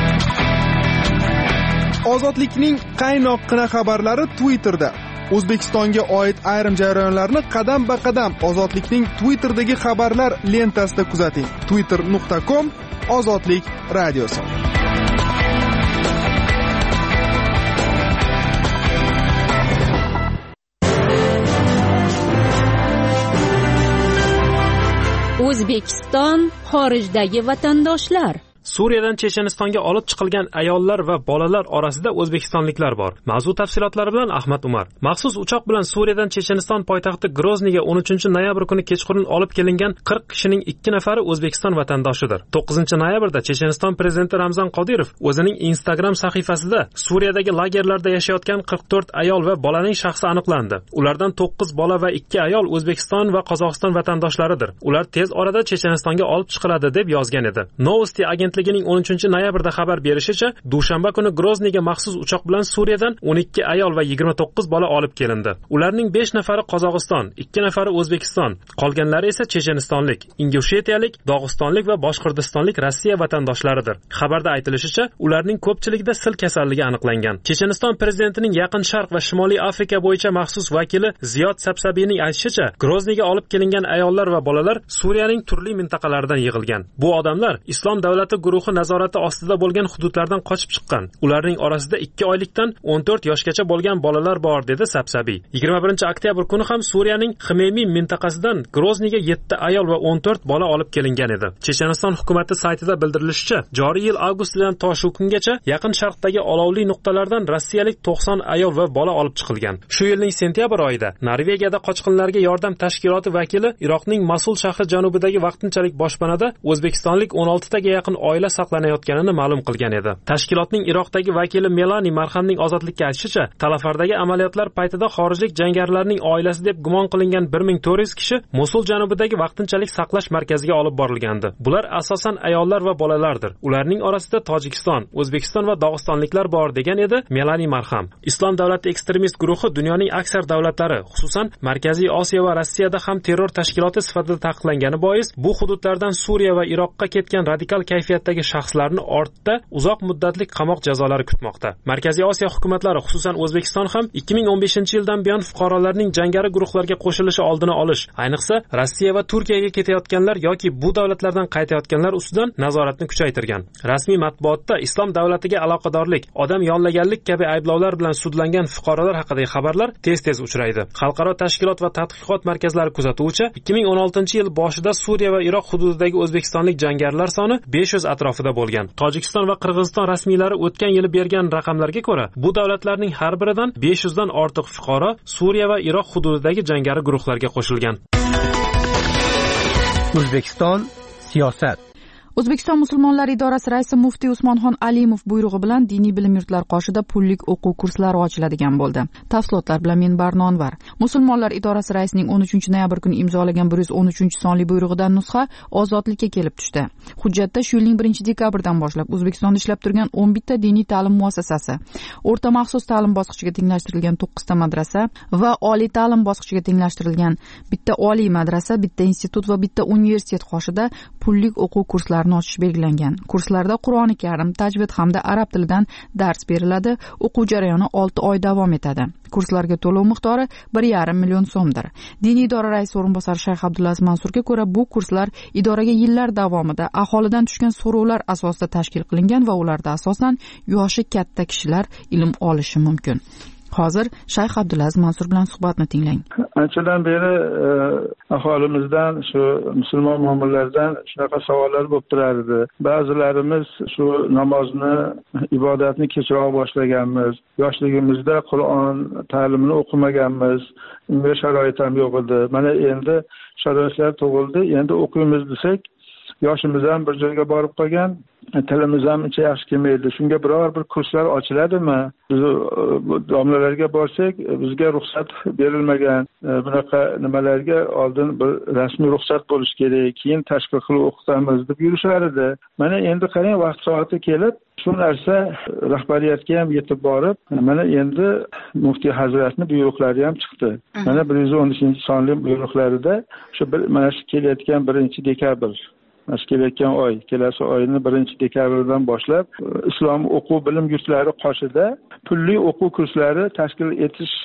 Ozodlikning qaynoqqina xabarlari Twitterda. O'zbekistonga oid ayrim jarayonlarni qadam-ba-qadam Ozodlikning Twitterdagi xabarlar lentasida kuzating. twitter nuqta com Ozodlik radiosi. O'zbekiston xorijdagi vatandoshlar. Suriyadan Chechenistonga olib chiqilgan ayollar va bolalar orasida o'zbekistonliklar bor. Mavzu tafsilotlari bilan Ahmad Umar. Maxsus uchoq bilan Suriyadan Checheniston poytaxti Groznyga o'n uchinchi noyabr kuni kechqurun olib kelingan qirq kishining ikki nafari O'zbekiston vatandoshidir. to'qqizinchi noyabrda Checheniston prezidenti Ramzan Qodirov o'zining Instagram sahifasida Suriyadagi lagerlarda yashayotgan qirq to'rt ayol va bolaning shaxsi aniqlandi. Ulardan to'qqiz bola va ikki ayol O'zbekiston va Qozog'iston vatandoshlaridir. Ular tez orada Chechenistonga olib chiqiladi deb yozgan edi. Novosti agentligining o'n uchinchi noyabrda xabar berishicha, dushanba kuni Groznyga maxsus uchoq bilan Suriyadan o'n ikki ayol va yigirma to'qqiz bola olib kelindi. Ularning besh nafari Qozog'iston, ikki nafari O'zbekiston, qolganlari esa chechenistonlik, ingushetiyalik, dog'istonlik va boshqirdistonlik Rossiya vatandoshlaridir. Xabarda aytilishicha, ularning ko'pchiligida sil kasalligi aniqlangan. Checheniston prezidentining Yaqin Sharq va Shimoliy Afrika bo'yicha maxsus vakili Ziyod Sabsabiyning aytishicha, Groznyga olib kelingan ayollar va bolalar Suriyaning turli mintaqalaridan yig'ilgan. Bu odamlar Islom davlati guruhi nazorati ostida bo'lgan hududlardan qochib chiqqan. Ularning orasida ikki oylikdan o'n to'rt yoshgacha bo'lgan bolalar bor, dedi Sabsabiy. yigirma birinchi oktyabr kuni ham Suriyaning Xmeymiy mintaqasidan Groznyga yetti ayol va o'n to'rt bola olib kelingan edi. Checheniston hukumati saytida bildirilishicha, joriy yil avgustdan to shu kungacha Yaqin Sharqdagi olovli nuqtalardan rossiyalik to'qson ayol va bola olib chiqilgan. Shu yilning sentyabr oyida Norvegiyada qochqinlarga yordam tashkiloti vakili Iroqning Mosul shahri janubidagi vaqtinchalik boshpanada o'zbekistonlik o'n olti taga yaqin oila saqlanayotganini ma'lum qilgan edi. Tashkilotning Iroqdagi vakili Melani Marhamning ozodlikka aytishicha, Talafardagi amaliyotlar paytida xorijlik jangarilarning oilasi deb gumon qilingan bir ming to'rt yuz kishi Mosul janubidagi vaqtinchalik saqlash markaziga olib borilgandi. Bular asosan ayollar va bolalardir. Ularning orasida Tojikiston, O'zbekiston va Dog'istonliklar bor, degan edi Melani Marham. Islom davlati ekstremist guruhi dunyoning aksar davlatlari, xususan Markaziy Osiyo va Rossiyada ham terror tashkiloti sifatida taqiqlangani bois, bu hududlardan Suriya va Iroqqa ketgan radikal kayfiyatdagi shaxslarni ortda uzoq muddatli qamoq jazolari kutmoqda. Markaziy Osiyo hukumatlari, xususan O'zbekiston ham ikki ming o'n beshinchi yildan buyon fuqarolarning jangari guruhlarga qo'shilishi oldini olish, ayniqsa Rossiya va Turkiyaga ketayotganlar yoki bu davlatlardan qaytayotganlar ustidan nazoratni kuchaytirgan. Rasmiy matbuotda islom davlatiga aloqadorlik, odam yollaganlik kabi ayblovlar bilan sudlangan fuqarolar haqidagi xabarlar tez-tez uchraydi. Xalqaro tashkilot va tadqiqot markazlari kuzatuvchi ikki ming o'n oltinchi yil boshida Suriya va Iroq hududidagi o'zbekistonlik jangarilar soni besh yuz atrofida bo'lgan. Tojikiston va Qirg'iziston rasmiylari o'tgan yili bergan raqamlarga ko'ra, bu davlatlarning har biridan besh yuz dan ortiq fuqaro Suriya va Iroq hududidagi jangari guruhlarga qo'shilgan. O'zbekiston siyosat. O'zbekiston musulmonlari idorasi raisi muftiy Usmonxon Alimov buyrug'i bilan diniy bilim yurtlari qoshida pullik o'quv kurslari ochiladigan bo'ldi. Tafsilotlar bilan men Barnonvar. Musulmonlar idorasi raisining o'n uchinchi noyabr kuni imzolagan bir yuz o'n uchinchi sonli buyrug'idan nusxa ozodlikka kelib tushdi. Hujjatda shu yilning birinchi dekabrdan boshlab O'zbekistonda ishlab turgan o'n bitta diniy ta'lim muassasasi, o'rta maxsus ta'lim bosqichiga tenglashtirilgan to'qqizta madrasa va oliy ta'lim bosqichiga tenglashtirilgan bitta oliy madrasa, bitta institut va bitta universitet qoshida pullik o'quv kurslari ochish belgilangan. Kurslarda Qur'oni Karim, tajvid hamda arab tilidan dars beriladi. O'quv jarayoni olti oy davom etadi. Kurslarga to'lov miqdori bir yarim million so'mdir. Diniy idora raisi o'rinbosari Shayx Abdulaziz Mansurga ko'ra, bu kurslar idoraga yillar davomida aholidan tushgan so'rovlar asosida tashkil qilingan va ularda asosan yoshi katta kishilar ilm olishi mumkin. Hozir Shayx Abdulaziz Mansur bilan suhbatni tinglang. Anchadan beri aholimizdan, shu musulmon mu'minlardan shunaqa savollar bo'lib turardi. Ba'zilarimiz shu namozni, ibodatni kechroq boshlaganmiz. Yoshligimizda Qur'on ta'limini o'qimaganmiz. Unga sharoit ham yo'q edi. Mana endi sharoitlar tug'ildi. Endi o'qiymiz desak, yoshimiz ham bir joyga borib qolgan, tilimiz ham uncha yaxshi kelmaydi. Shunga biror bir kurslar ochiladimi? Biz domlalarga borsak, bizga ruxsat berilmagan. Bunaqa nimalarga oldin bir rasmiy ruxsat bo'lishi kerak, keyin tashkil qilib o'qitamiz deb yurishar edi. Mana endi qarang, vaqt soati kelib, shu narsa rahbariyatga ham yetib borib, mana endi muftiy hazratning buyruqlari ham chiqdi. Mana bir yuz o'n uchinchi sonli buyruqlarida shu mana shu kelayotgan birinchi dekabr Mana kelayotgan oy, kelasi oyning birinchi dekabridan boshlab islom o'quv bilim yurtlari qoshida pulli o'quv kurslari tashkil etish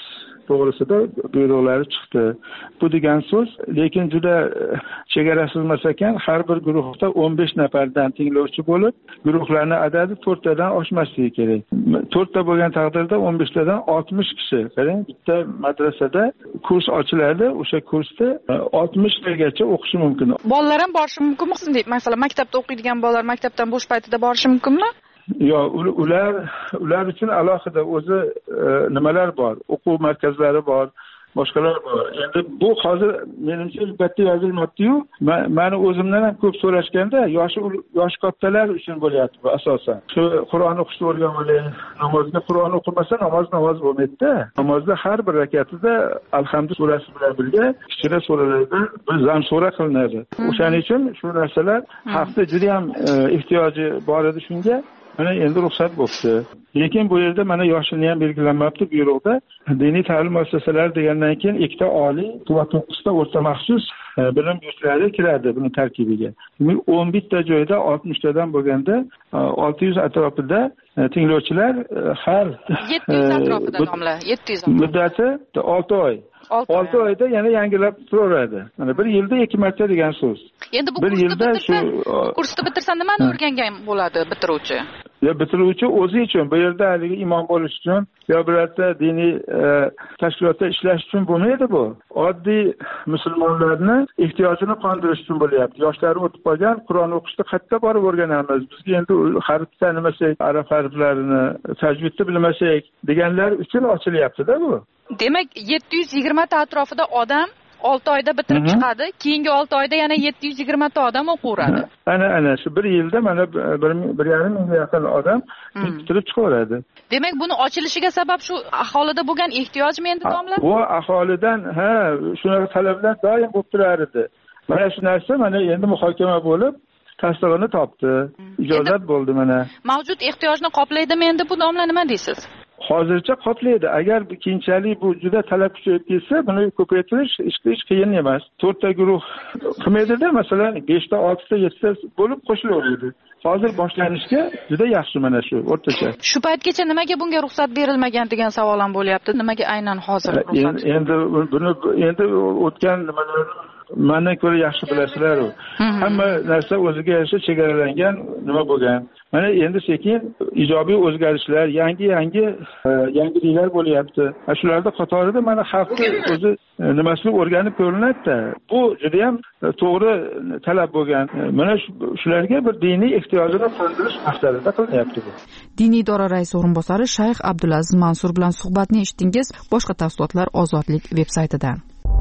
to'g'risida buyruqlari chiqdi. Bu degan so'z, lekin juda chegarasiz emas ekan, har bir guruhda o'n besh nafardan tinglovchi bo'lib, guruhlarning adadi to'rttadan oshmasligi kerak. to'rtta bo'lgan taqdirda o'n beshtadan oltmish kishi. Qarang, bitta madrasada kurs ochiladi, o'sha kursda oltmishtagacha o'qishi mumkin. Bolalar ham borishi mumkinmi? Masalan, maktabda o'qiydigan bolalar maktabdan bo'sh paytida borishi mumkinmi? Yo'q, ular ular uchun alohida o'zi nimalar bor, o'quv markazlari bor, boshqalar bor. Endi bu hozir menimcha albatta yozilmabdi-yu, meni o'zimdan ham ko'p so'rashganda yoshi yosh kattalar uchun bo'lyapti bu asosan. Shu Qur'on o'qishni o'rganib, namozga Qur'on o'qimasa namoz namoz bo'lmaydi-da. Namozda har bir rakatida alhamdu surasi bilan birga kichkina suralardan bir zam sura qilinadi. O'shaning uchun shu narsalar haqda juda ham ehtiyoji bor edi shunga. Mana endi ruxsat bo'ldi. Lekin bu yerda mana yoshini ham belgilanmabdi buyruqda. Diniy ta'lim muassasalari degandan keyin ikkita oliy va to'qqizta o'rta maxsus bilim yurtlari kiradi buni tarkibiga. o'n bitta joyda oltmishtadan bo'lganda olti yuz atrofida tinglovchilar har yetti yuz atrofida domla, yetti yuz muddati olti oy. olti oyda yana yangilab turaveradi. Mana bir yilda ikki marta degan so'z. Endi bu kursni bitirsa, kursni bitirsa nimani o'rgangan bo'ladi bitiruvchi? Ya bitiruvchi o'zi uchun, bu yerda haligi imom bo'lish uchun, yo birorta diniy tashkilotda ishlash uchun bo'lmaydi bu. Oddiy musulmonlarni ehtiyojini qondirish uchun bo'lyapti. Yoshlari o'tib qolgan, Qur'on o'qishni qayerda borib o'rganamiz? Bizga endi harfni tanimasak, arab harflarini, tajvidni bilmasak deganlar uchun ochilyapti-da bu. Demak, yetti yuz yigirma ta atrofida odam olti oyda bitirib chiqadi, keyingi olti oyda yana yetti yuz yigirma ta odam o'qiyveradi. Ana ana shu bir yilda mana bir yarim mingga yaqin odam bitirib chiqaveradi. Demak, buni ochilishiga sabab shu aholida bo'lgan ehtiyojmi endi domla? Bu aholidan, ha, shunaqa talablar doim bo'lib turar edi. Mana shu narsa mana endi muhokama bo'lib, tasdig'ini topdi. Ijozat bo'ldi mana. Mavjud ehtiyojni qoplaydimi endi bu domla, nima deysiz? Hozircha qoplaydi. Agar keyinchalik bu juda talab kuchayib ketsa, buni ko'paytirish hech qiyin emas. to'rtta guruh qilmaydida, masalan, beshta, oltita, yettita bo'lib qo'shilaveradi. Hozir boshlanishga juda yaxshi mana shu o'rtacha. Shu paytgacha nimaga bunga ruxsat berilmagan degan savol ham bo'lyapti. Nimaga aynan hozir ruxsat? Endi buni endi o'tgan nimalar mendan ko'ra yaxshi bilasizlar. Hamma narsa o'ziga yarasha chegaralangan nima bo'lgan. Mana endi sekin ijobiy o'zgarishlar, yangi-yangi yangiliklar bo'lyapti. Shularda qatorida mana xalqni o'zi nimasini o'rganib ko'rinadi-da. Bu juda ham to'g'ri talab bo'lgan. Mana shularga bir diniy ehtiyojini qondirish maqsadida qilinyapti bu. Diniy idora raisi o'rinbosari Shayx Abdulaziz Mansur bilan suhbatni eshitdingiz. Boshqa tafsilotlar Ozodlik veb-saytida.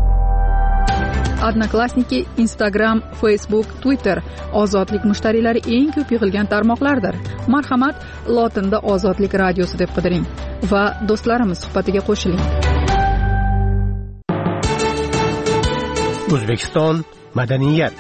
Odnoklassniki, Instagram, Facebook, Twitter Ozodlik mushtariylari eng ko'p yig'ilgan tarmoqlardir. Marhamat, lotinda Ozodlik radiosi deb qidiring va do'stlarimiz suhbatiga qo'shiling. O'zbekiston madaniyat.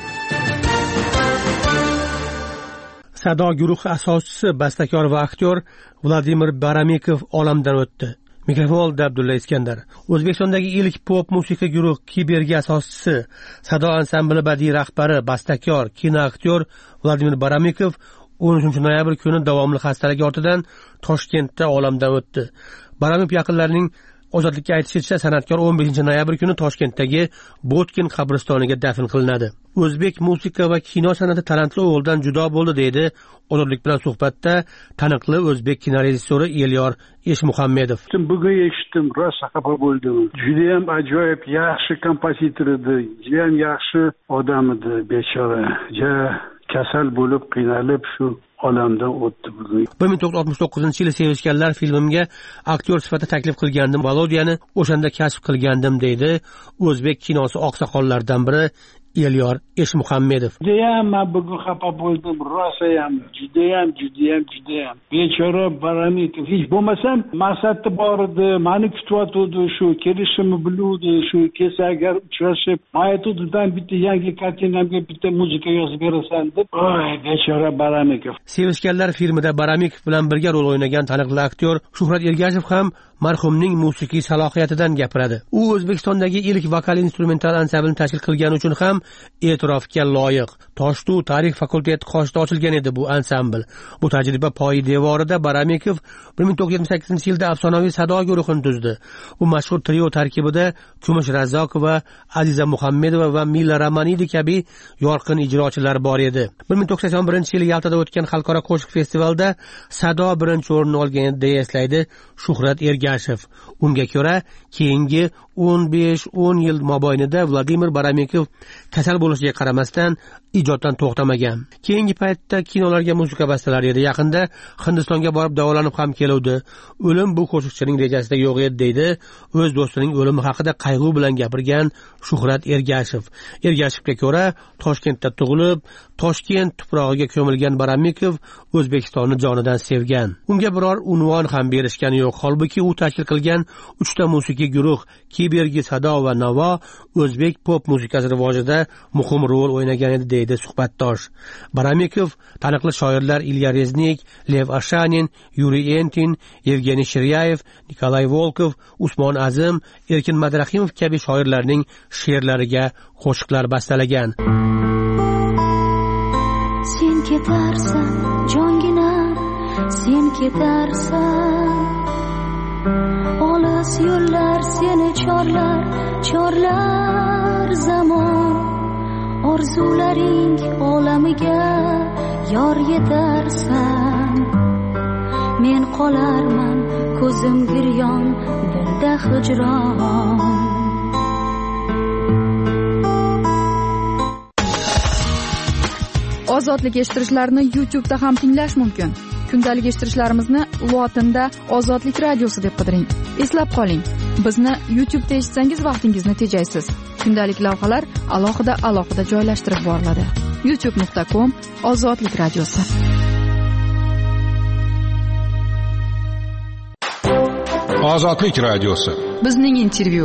Sado guruhi asoschisi, bastakor va aktyor Vladimir Baramikov olamdan o'tdi. Mikrofonda Abdulla Iskandar. O'zbekistondagi ilk pop musiqa guruh Kiberga asoschisi, Sado ansambli badiiy rahbari, bastakor, kinoaktyor Vladimir Baramikov o'n uchinchi noyabr kuni davomli xastalik ortidan Toshkentda olamdan o'tdi. Baramikov yaqinlarining Ozodlikka aytishicha, san'atkor o'n beshinchi noyabr kuni Toshkentdagi Botkin qabristoniga dafn qilinadi. O'zbek musiqa va kino san'ati talantli o'g'ildan judo bo'ldi, deydi Ozodlik bilan suhbatda taniqli o'zbek kinorejissyori Elyor Eshmuhammedov. Bugun eshitdim, rosa xafa bo'ldim. Juda ham ajoyib, yaxshi kompozitor edi, juda ham yaxshi odam edi, bechora. Ja kasal bo'lib, qiynalib shu olamdan o'tdi bugun. bir ming to'qqiz yuz oltmish to'qqizinchi yili Sevishganlar filmimga aktyor sifatida taklif qilgandim. Volodiyani o'shanda kashf qilgandim, deydi o'zbek kinosi oqsoqollaridan biri Elyor Eshmuhammedov. Judayam men bugun xafa bo'ldim, rosa ham, judayam, judayam, judayam. Bechora Baramikov hech bo'lmasam maqsadi bor edi, meni kutyotdi, shu kelishimni biluvdi, shu kelsa agar uchrashib, aytuvdidan bitta yangi kartinamga bitta muzika yozib berasan deb. Oy, bechora Baramikov. Sevishganlar filmida Baramikov bilan birga rol o'ynagan taniqli aktyor Shuhrat Ergashev ham marhumning musiqiy salohiyatidan gapiradi. U O'zbekistondagi ilk vokal instrumental ansamblni tashkil qilgani uchun ham e'tirofga loyiq. Toshtu tarix fakulteti qoshida ochilgan edi bu ansambl. Bu tajriba poyi devorida Baramikov bir ming to'qqiz yuz yetmish sakkizinchi yilda afsonaviy Sado guruhini tuzdi. Bu mashhur trio tarkibida Kumush Razzokova, Aziza Muhammedova va Mila Ramanidi kabi yorqin ijrochilar bor edi. bir ming to'qqiz yuz sakson birinchi yili Yaltada o'tgan xalqaro qo'shiq festivalida Sado birinchi o'rinni olgan deya eslaydi Shuhrat Ergashev. Unga ko'ra, keyingi o'n besh o'n yil mobaynida Vladimir Baramikov kasal bo'lishiga qaramasdan ijoddan to'xtamagan. Keyingi paytda kinolarga musiqa bastalar edi. Yaqinda Hindistonga borib davolanib ham keluvdi. O'lim bu qo'shiqchining rejasida yo'q edi deydi o'z do'stining o'limi haqida qayg'u bilan gapirgan Shuhrat Ergashev. Ergashevga ko'ra, Toshkentda tug'ilib, Toshkent tuprog'iga ko'milgan Baramikov O'zbekistonni jonidan sevgan. Unga biror unvon ham berishgani yo'q. Holbuki u tashkil qilgan uchta musiqiy guruh Kibergi Sado va Navo o'zbek pop musiqasi rivojida muhim rol o'ynagan edi deydi suhbatdosh. Baramikov taniqli shoirlar Ilya Reznik, Lev Ashanin, Yuriy Entin, Yevgeniy Shiryayev, Nikolay Volkov, Usmon Azim, Erkin Madrahimov kabi shoirlarning she'rlariga qo'shiqlar bastalagan. Sen ketarsan, jongina, sen ketarsan. Olis yo'llar seni chorlar, chorlar zamon. Orzularing olamiga yor yetarsan. Men qolarman, ko'zim giryon, dilda hijron. Ozodlik eshittirishlarni YouTube'da ham tinglash mumkin. Kundalik eshittirishlarimizni lotinda Ozodlik radiosi deb qidiring. Eslab qoling, bizni YouTube'da eshitsangiz vaqtingizni tejaysiz. Kundalik lavhalar alohida alohida joylashtirib boriladi. youtube nuqta com Ozodlik radiosi. Ozodlik radiosi. Bizning intervyu.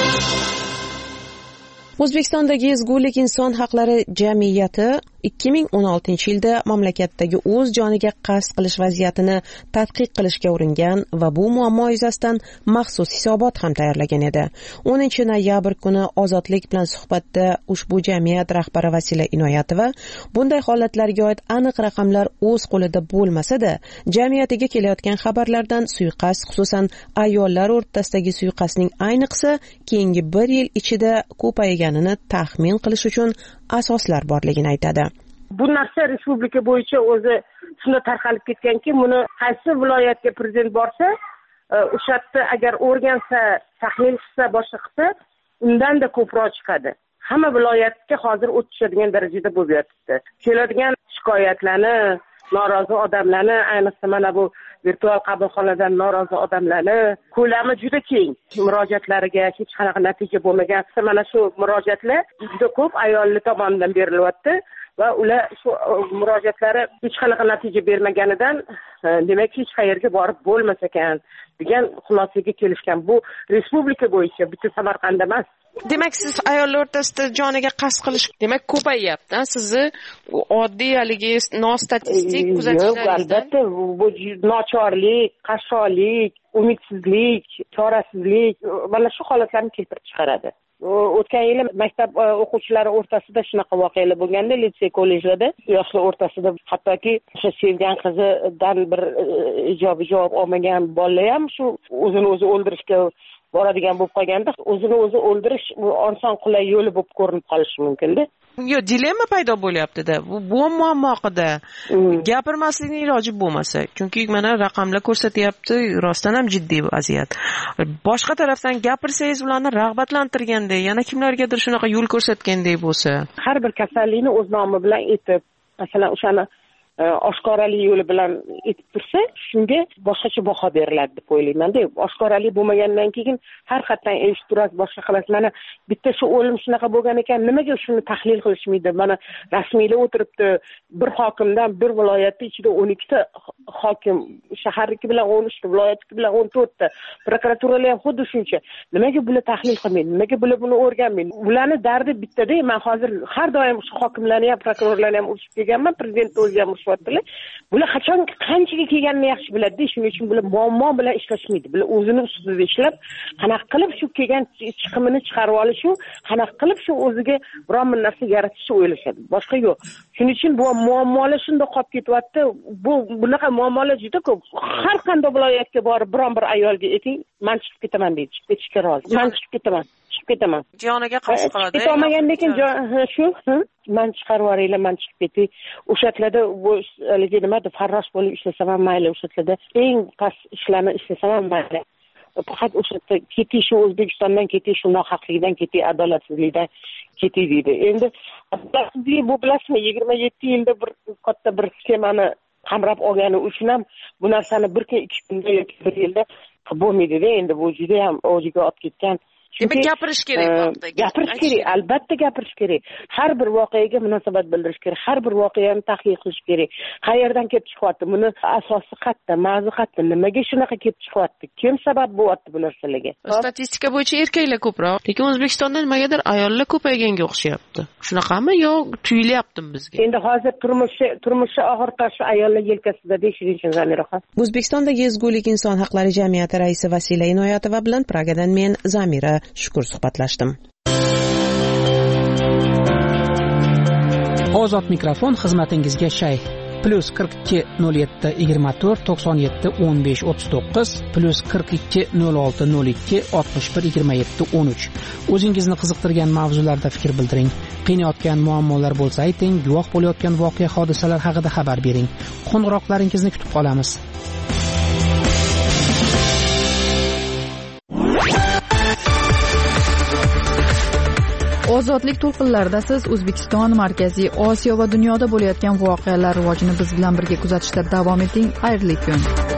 O'zbekistondagi ezgulik inson haqlari jamiyati ikki ming o'n oltinchi yilda mamlakatdagi o'z joniga qasd qilish vaziyatini tadqiq qilishga uringan va bu muammo yuzasidan maxsus hisobot ham tayyorlagan edi. o'ninchi noyabr kuni Ozodlik bilan suhbatda ushbu jamiyat rahbari Vasila Inoyatova bunday holatlarga oid aniq raqamlar o'z qo'lida bo'lmasa-da, jamiyatiga kelayotgan xabarlardan suiqasd, xususan ayollar o'rtasidagi suiqasdning ayniqsa keyingi bir yil ichida ko'payganini taxmin qilish uchun asoslar borligini aytadi. Bu narsa respublika bo'yicha o'zi shunday tarqalib ketganki, buni qaysi viloyatga prezident borsa, o'sha yerda agar o'rgansa, tahlil qilsa, boshqa qilsa, undan-da ko'proq chiqadi. Hamma viloyatga hozir o'tishadigan darajada bo'lib yotibdi. Keladigan shikoyatlarni, norozi odamlarni, ayniqsa mana bu virtual qabulxonadan norozi odamlarni ko'lami juda keng. Murojaatlariga hech qanaqa natija bo'lmagan. Mana shu murojaatlar juda ko'p ayollar tomonidan berilyapti va ular shu murojaatlari hech qanaqa natija bermaganidan demak hech qayerga borib bo'lmas ekan degan xulosaga kelishgan. Bu respublika bo'yicha, butun Samarqand emas. Demak, siz ayollar o'rtasida joniga qasd qilish demak ko'payyapti. Sizni oddiy haligi nostatistik kuzatishlar. Albatta, bu nochorlik, qashshoqlik, umidsizlik, chorasizlik, mana shu holatlarni keltirib chiqaradi. O'tgan yili maktab o'quvchilari o'rtasida shunaqa voqealar bo'lganda, litsey, kollejlarda yoshlar o'rtasida hattoki o'sha sevgan qizidan bir ijobiy javob olmagan bolalar ham shu o'zini o'zi o'ldirishga boradigan bo'lib qolganda, o'zini o'zi o'ldirish bu oson qulay yo'li bo'lib ko'rinib qolishi mumkin-da. Yo, dilemma paydo bo'lyapti-da. Bu bu muammo haqida gapirmaslikning iloji bo'lmasa, chunki mana raqamlar ko'rsatyapti, rostdan ham jiddiy vaziyat. Boshqa tarafdan gapirsangiz ularni rag'batlantirgandek, yana kimlargadir shunaqa yo'l ko'rsatgandek bo'lsa, har bir kasallikni o'z nomi bilan aytib, masalan, o'shani oshkoralik yo'li bilan aytib tursa, shunga boshqacha baho beriladi deb o'ylayman-da. Oshkoralik bo'lmagandan keyin har xatdan eshitib turasiz, boshqa qilasiz. Mana bitta shu o'lim shunaqa bo'lgan ekan, nimaga shuni tahlil qilishmaydi? Mana rasmiylar o'tiribdi, bir hokimdan bir viloyatda ichida o'n ikkita hokim shaharniki bilan o'n uchta, viloyatniki bilan o'n to'rtta, prokuraturalar ham xuddi shuncha. Nimaga bular tahlil qilmaydi? Nimaga bular buni o'rganmaydi? Ularning dardi bittada. Men hozir har doim shu hokimlarni ham, prokurorlarni ham urishib kelganman, prezidentni o'zi ham urishyaptilar. Bular qachon qanchaga kelganini yaxshi biladi. Shuning uchun bular muammo bilan ishlashmaydi. Bular o'zini ustida ishlab, qanaqa qilib shu kelgan chiqimini chiqarib olishi, qanaqa qilib shu o'ziga biron bir narsa yaratishni o'ylashadi. Boshqa yo'q. Shuning uchun bu muammolar shunday qolib ketyapti. Bu bunaqa muammolar juda ko'p. Har qanday viloyatga borib biron bir ayolga ayting, men chiqib ketaman deydi. Chiqib ketishga rozi. Men chiqib ketaman. Chiqib ketaman. Joniga qarshi qiladi. Ketolmagan lekin shu, men chiqarib yuboringlar, men chiqib ketay. O'shatlarda bu haligi nima deb farrosh bo'lib ishlasam ham mayli, o'shatlarda eng past ishlarni ishlasam ham mayli. Faqat o'sha ketish, shu O'zbekistondan ketish, shu nohaqlikdan ketish, adolatsizlikdan ketish deydi. Endi adolatsizlik bu bilasizmi, yigirma yetti yilda bir katta bir sxemani qamrab olgani uchun ham bu narsani bir kun ikki kunda yoki bir yilda qilib bo'lmaydi-da. Endi bu juda ham o'ziga olib ketgan. Demak, gapirish kerak vaqtida. Gapirish kerak, albatta gapirish kerak. Har bir voqeaga munosabat bildirish kerak. Har bir voqeani tahlil qilish kerak. Qayerdan kelib chiqyapti? Buni asosi qayerda? Mavzu qayerda? Nimaga shunaqa kelib chiqyapti? Kim sabab bo'lyapti bu narsalarga? Statistika bo'yicha erkaklar ko'proq, lekin O'zbekistonda nimagadir ayollar ko'payganga o'xshayapti. Shunaqami yo tuyulyaptimi bizga? Endi hozir turmushi turmushi og'ir toshi ayollar yelkasida deyishingiz uchun Zamiraxon. O'zbekistondagi ezgulik inson haqlari jamiyati raisi Vasila Inoyatova bilan Pragadan men Zamira Shukur suhbatlashdim. Ozod mikrofon xizmatingizga shay. Plus qirq ikki nol yetti yigirma to'rt to'qson yetti o'n besh o'ttiz to'qqiz, plus qirq ikki nol olti nol ikki oltmish bir yigirma yetti o'n uch. O'zingizni qiziqtirgan mavzularda fikr bildiring. Qiynayotgan muammolar bo'lsa ayting, guvoh bo'layotgan voqea hodisalar haqida xabar bering. Qo'ng'iroqlaringizni kutib qolamiz. Ozodlik to'lqinlarida siz O'zbekiston, Markaziy Osiyo va dunyoda bo'layotgan voqealar rivojini biz bilan birga kuzatishda davom eting. Xayrli kun.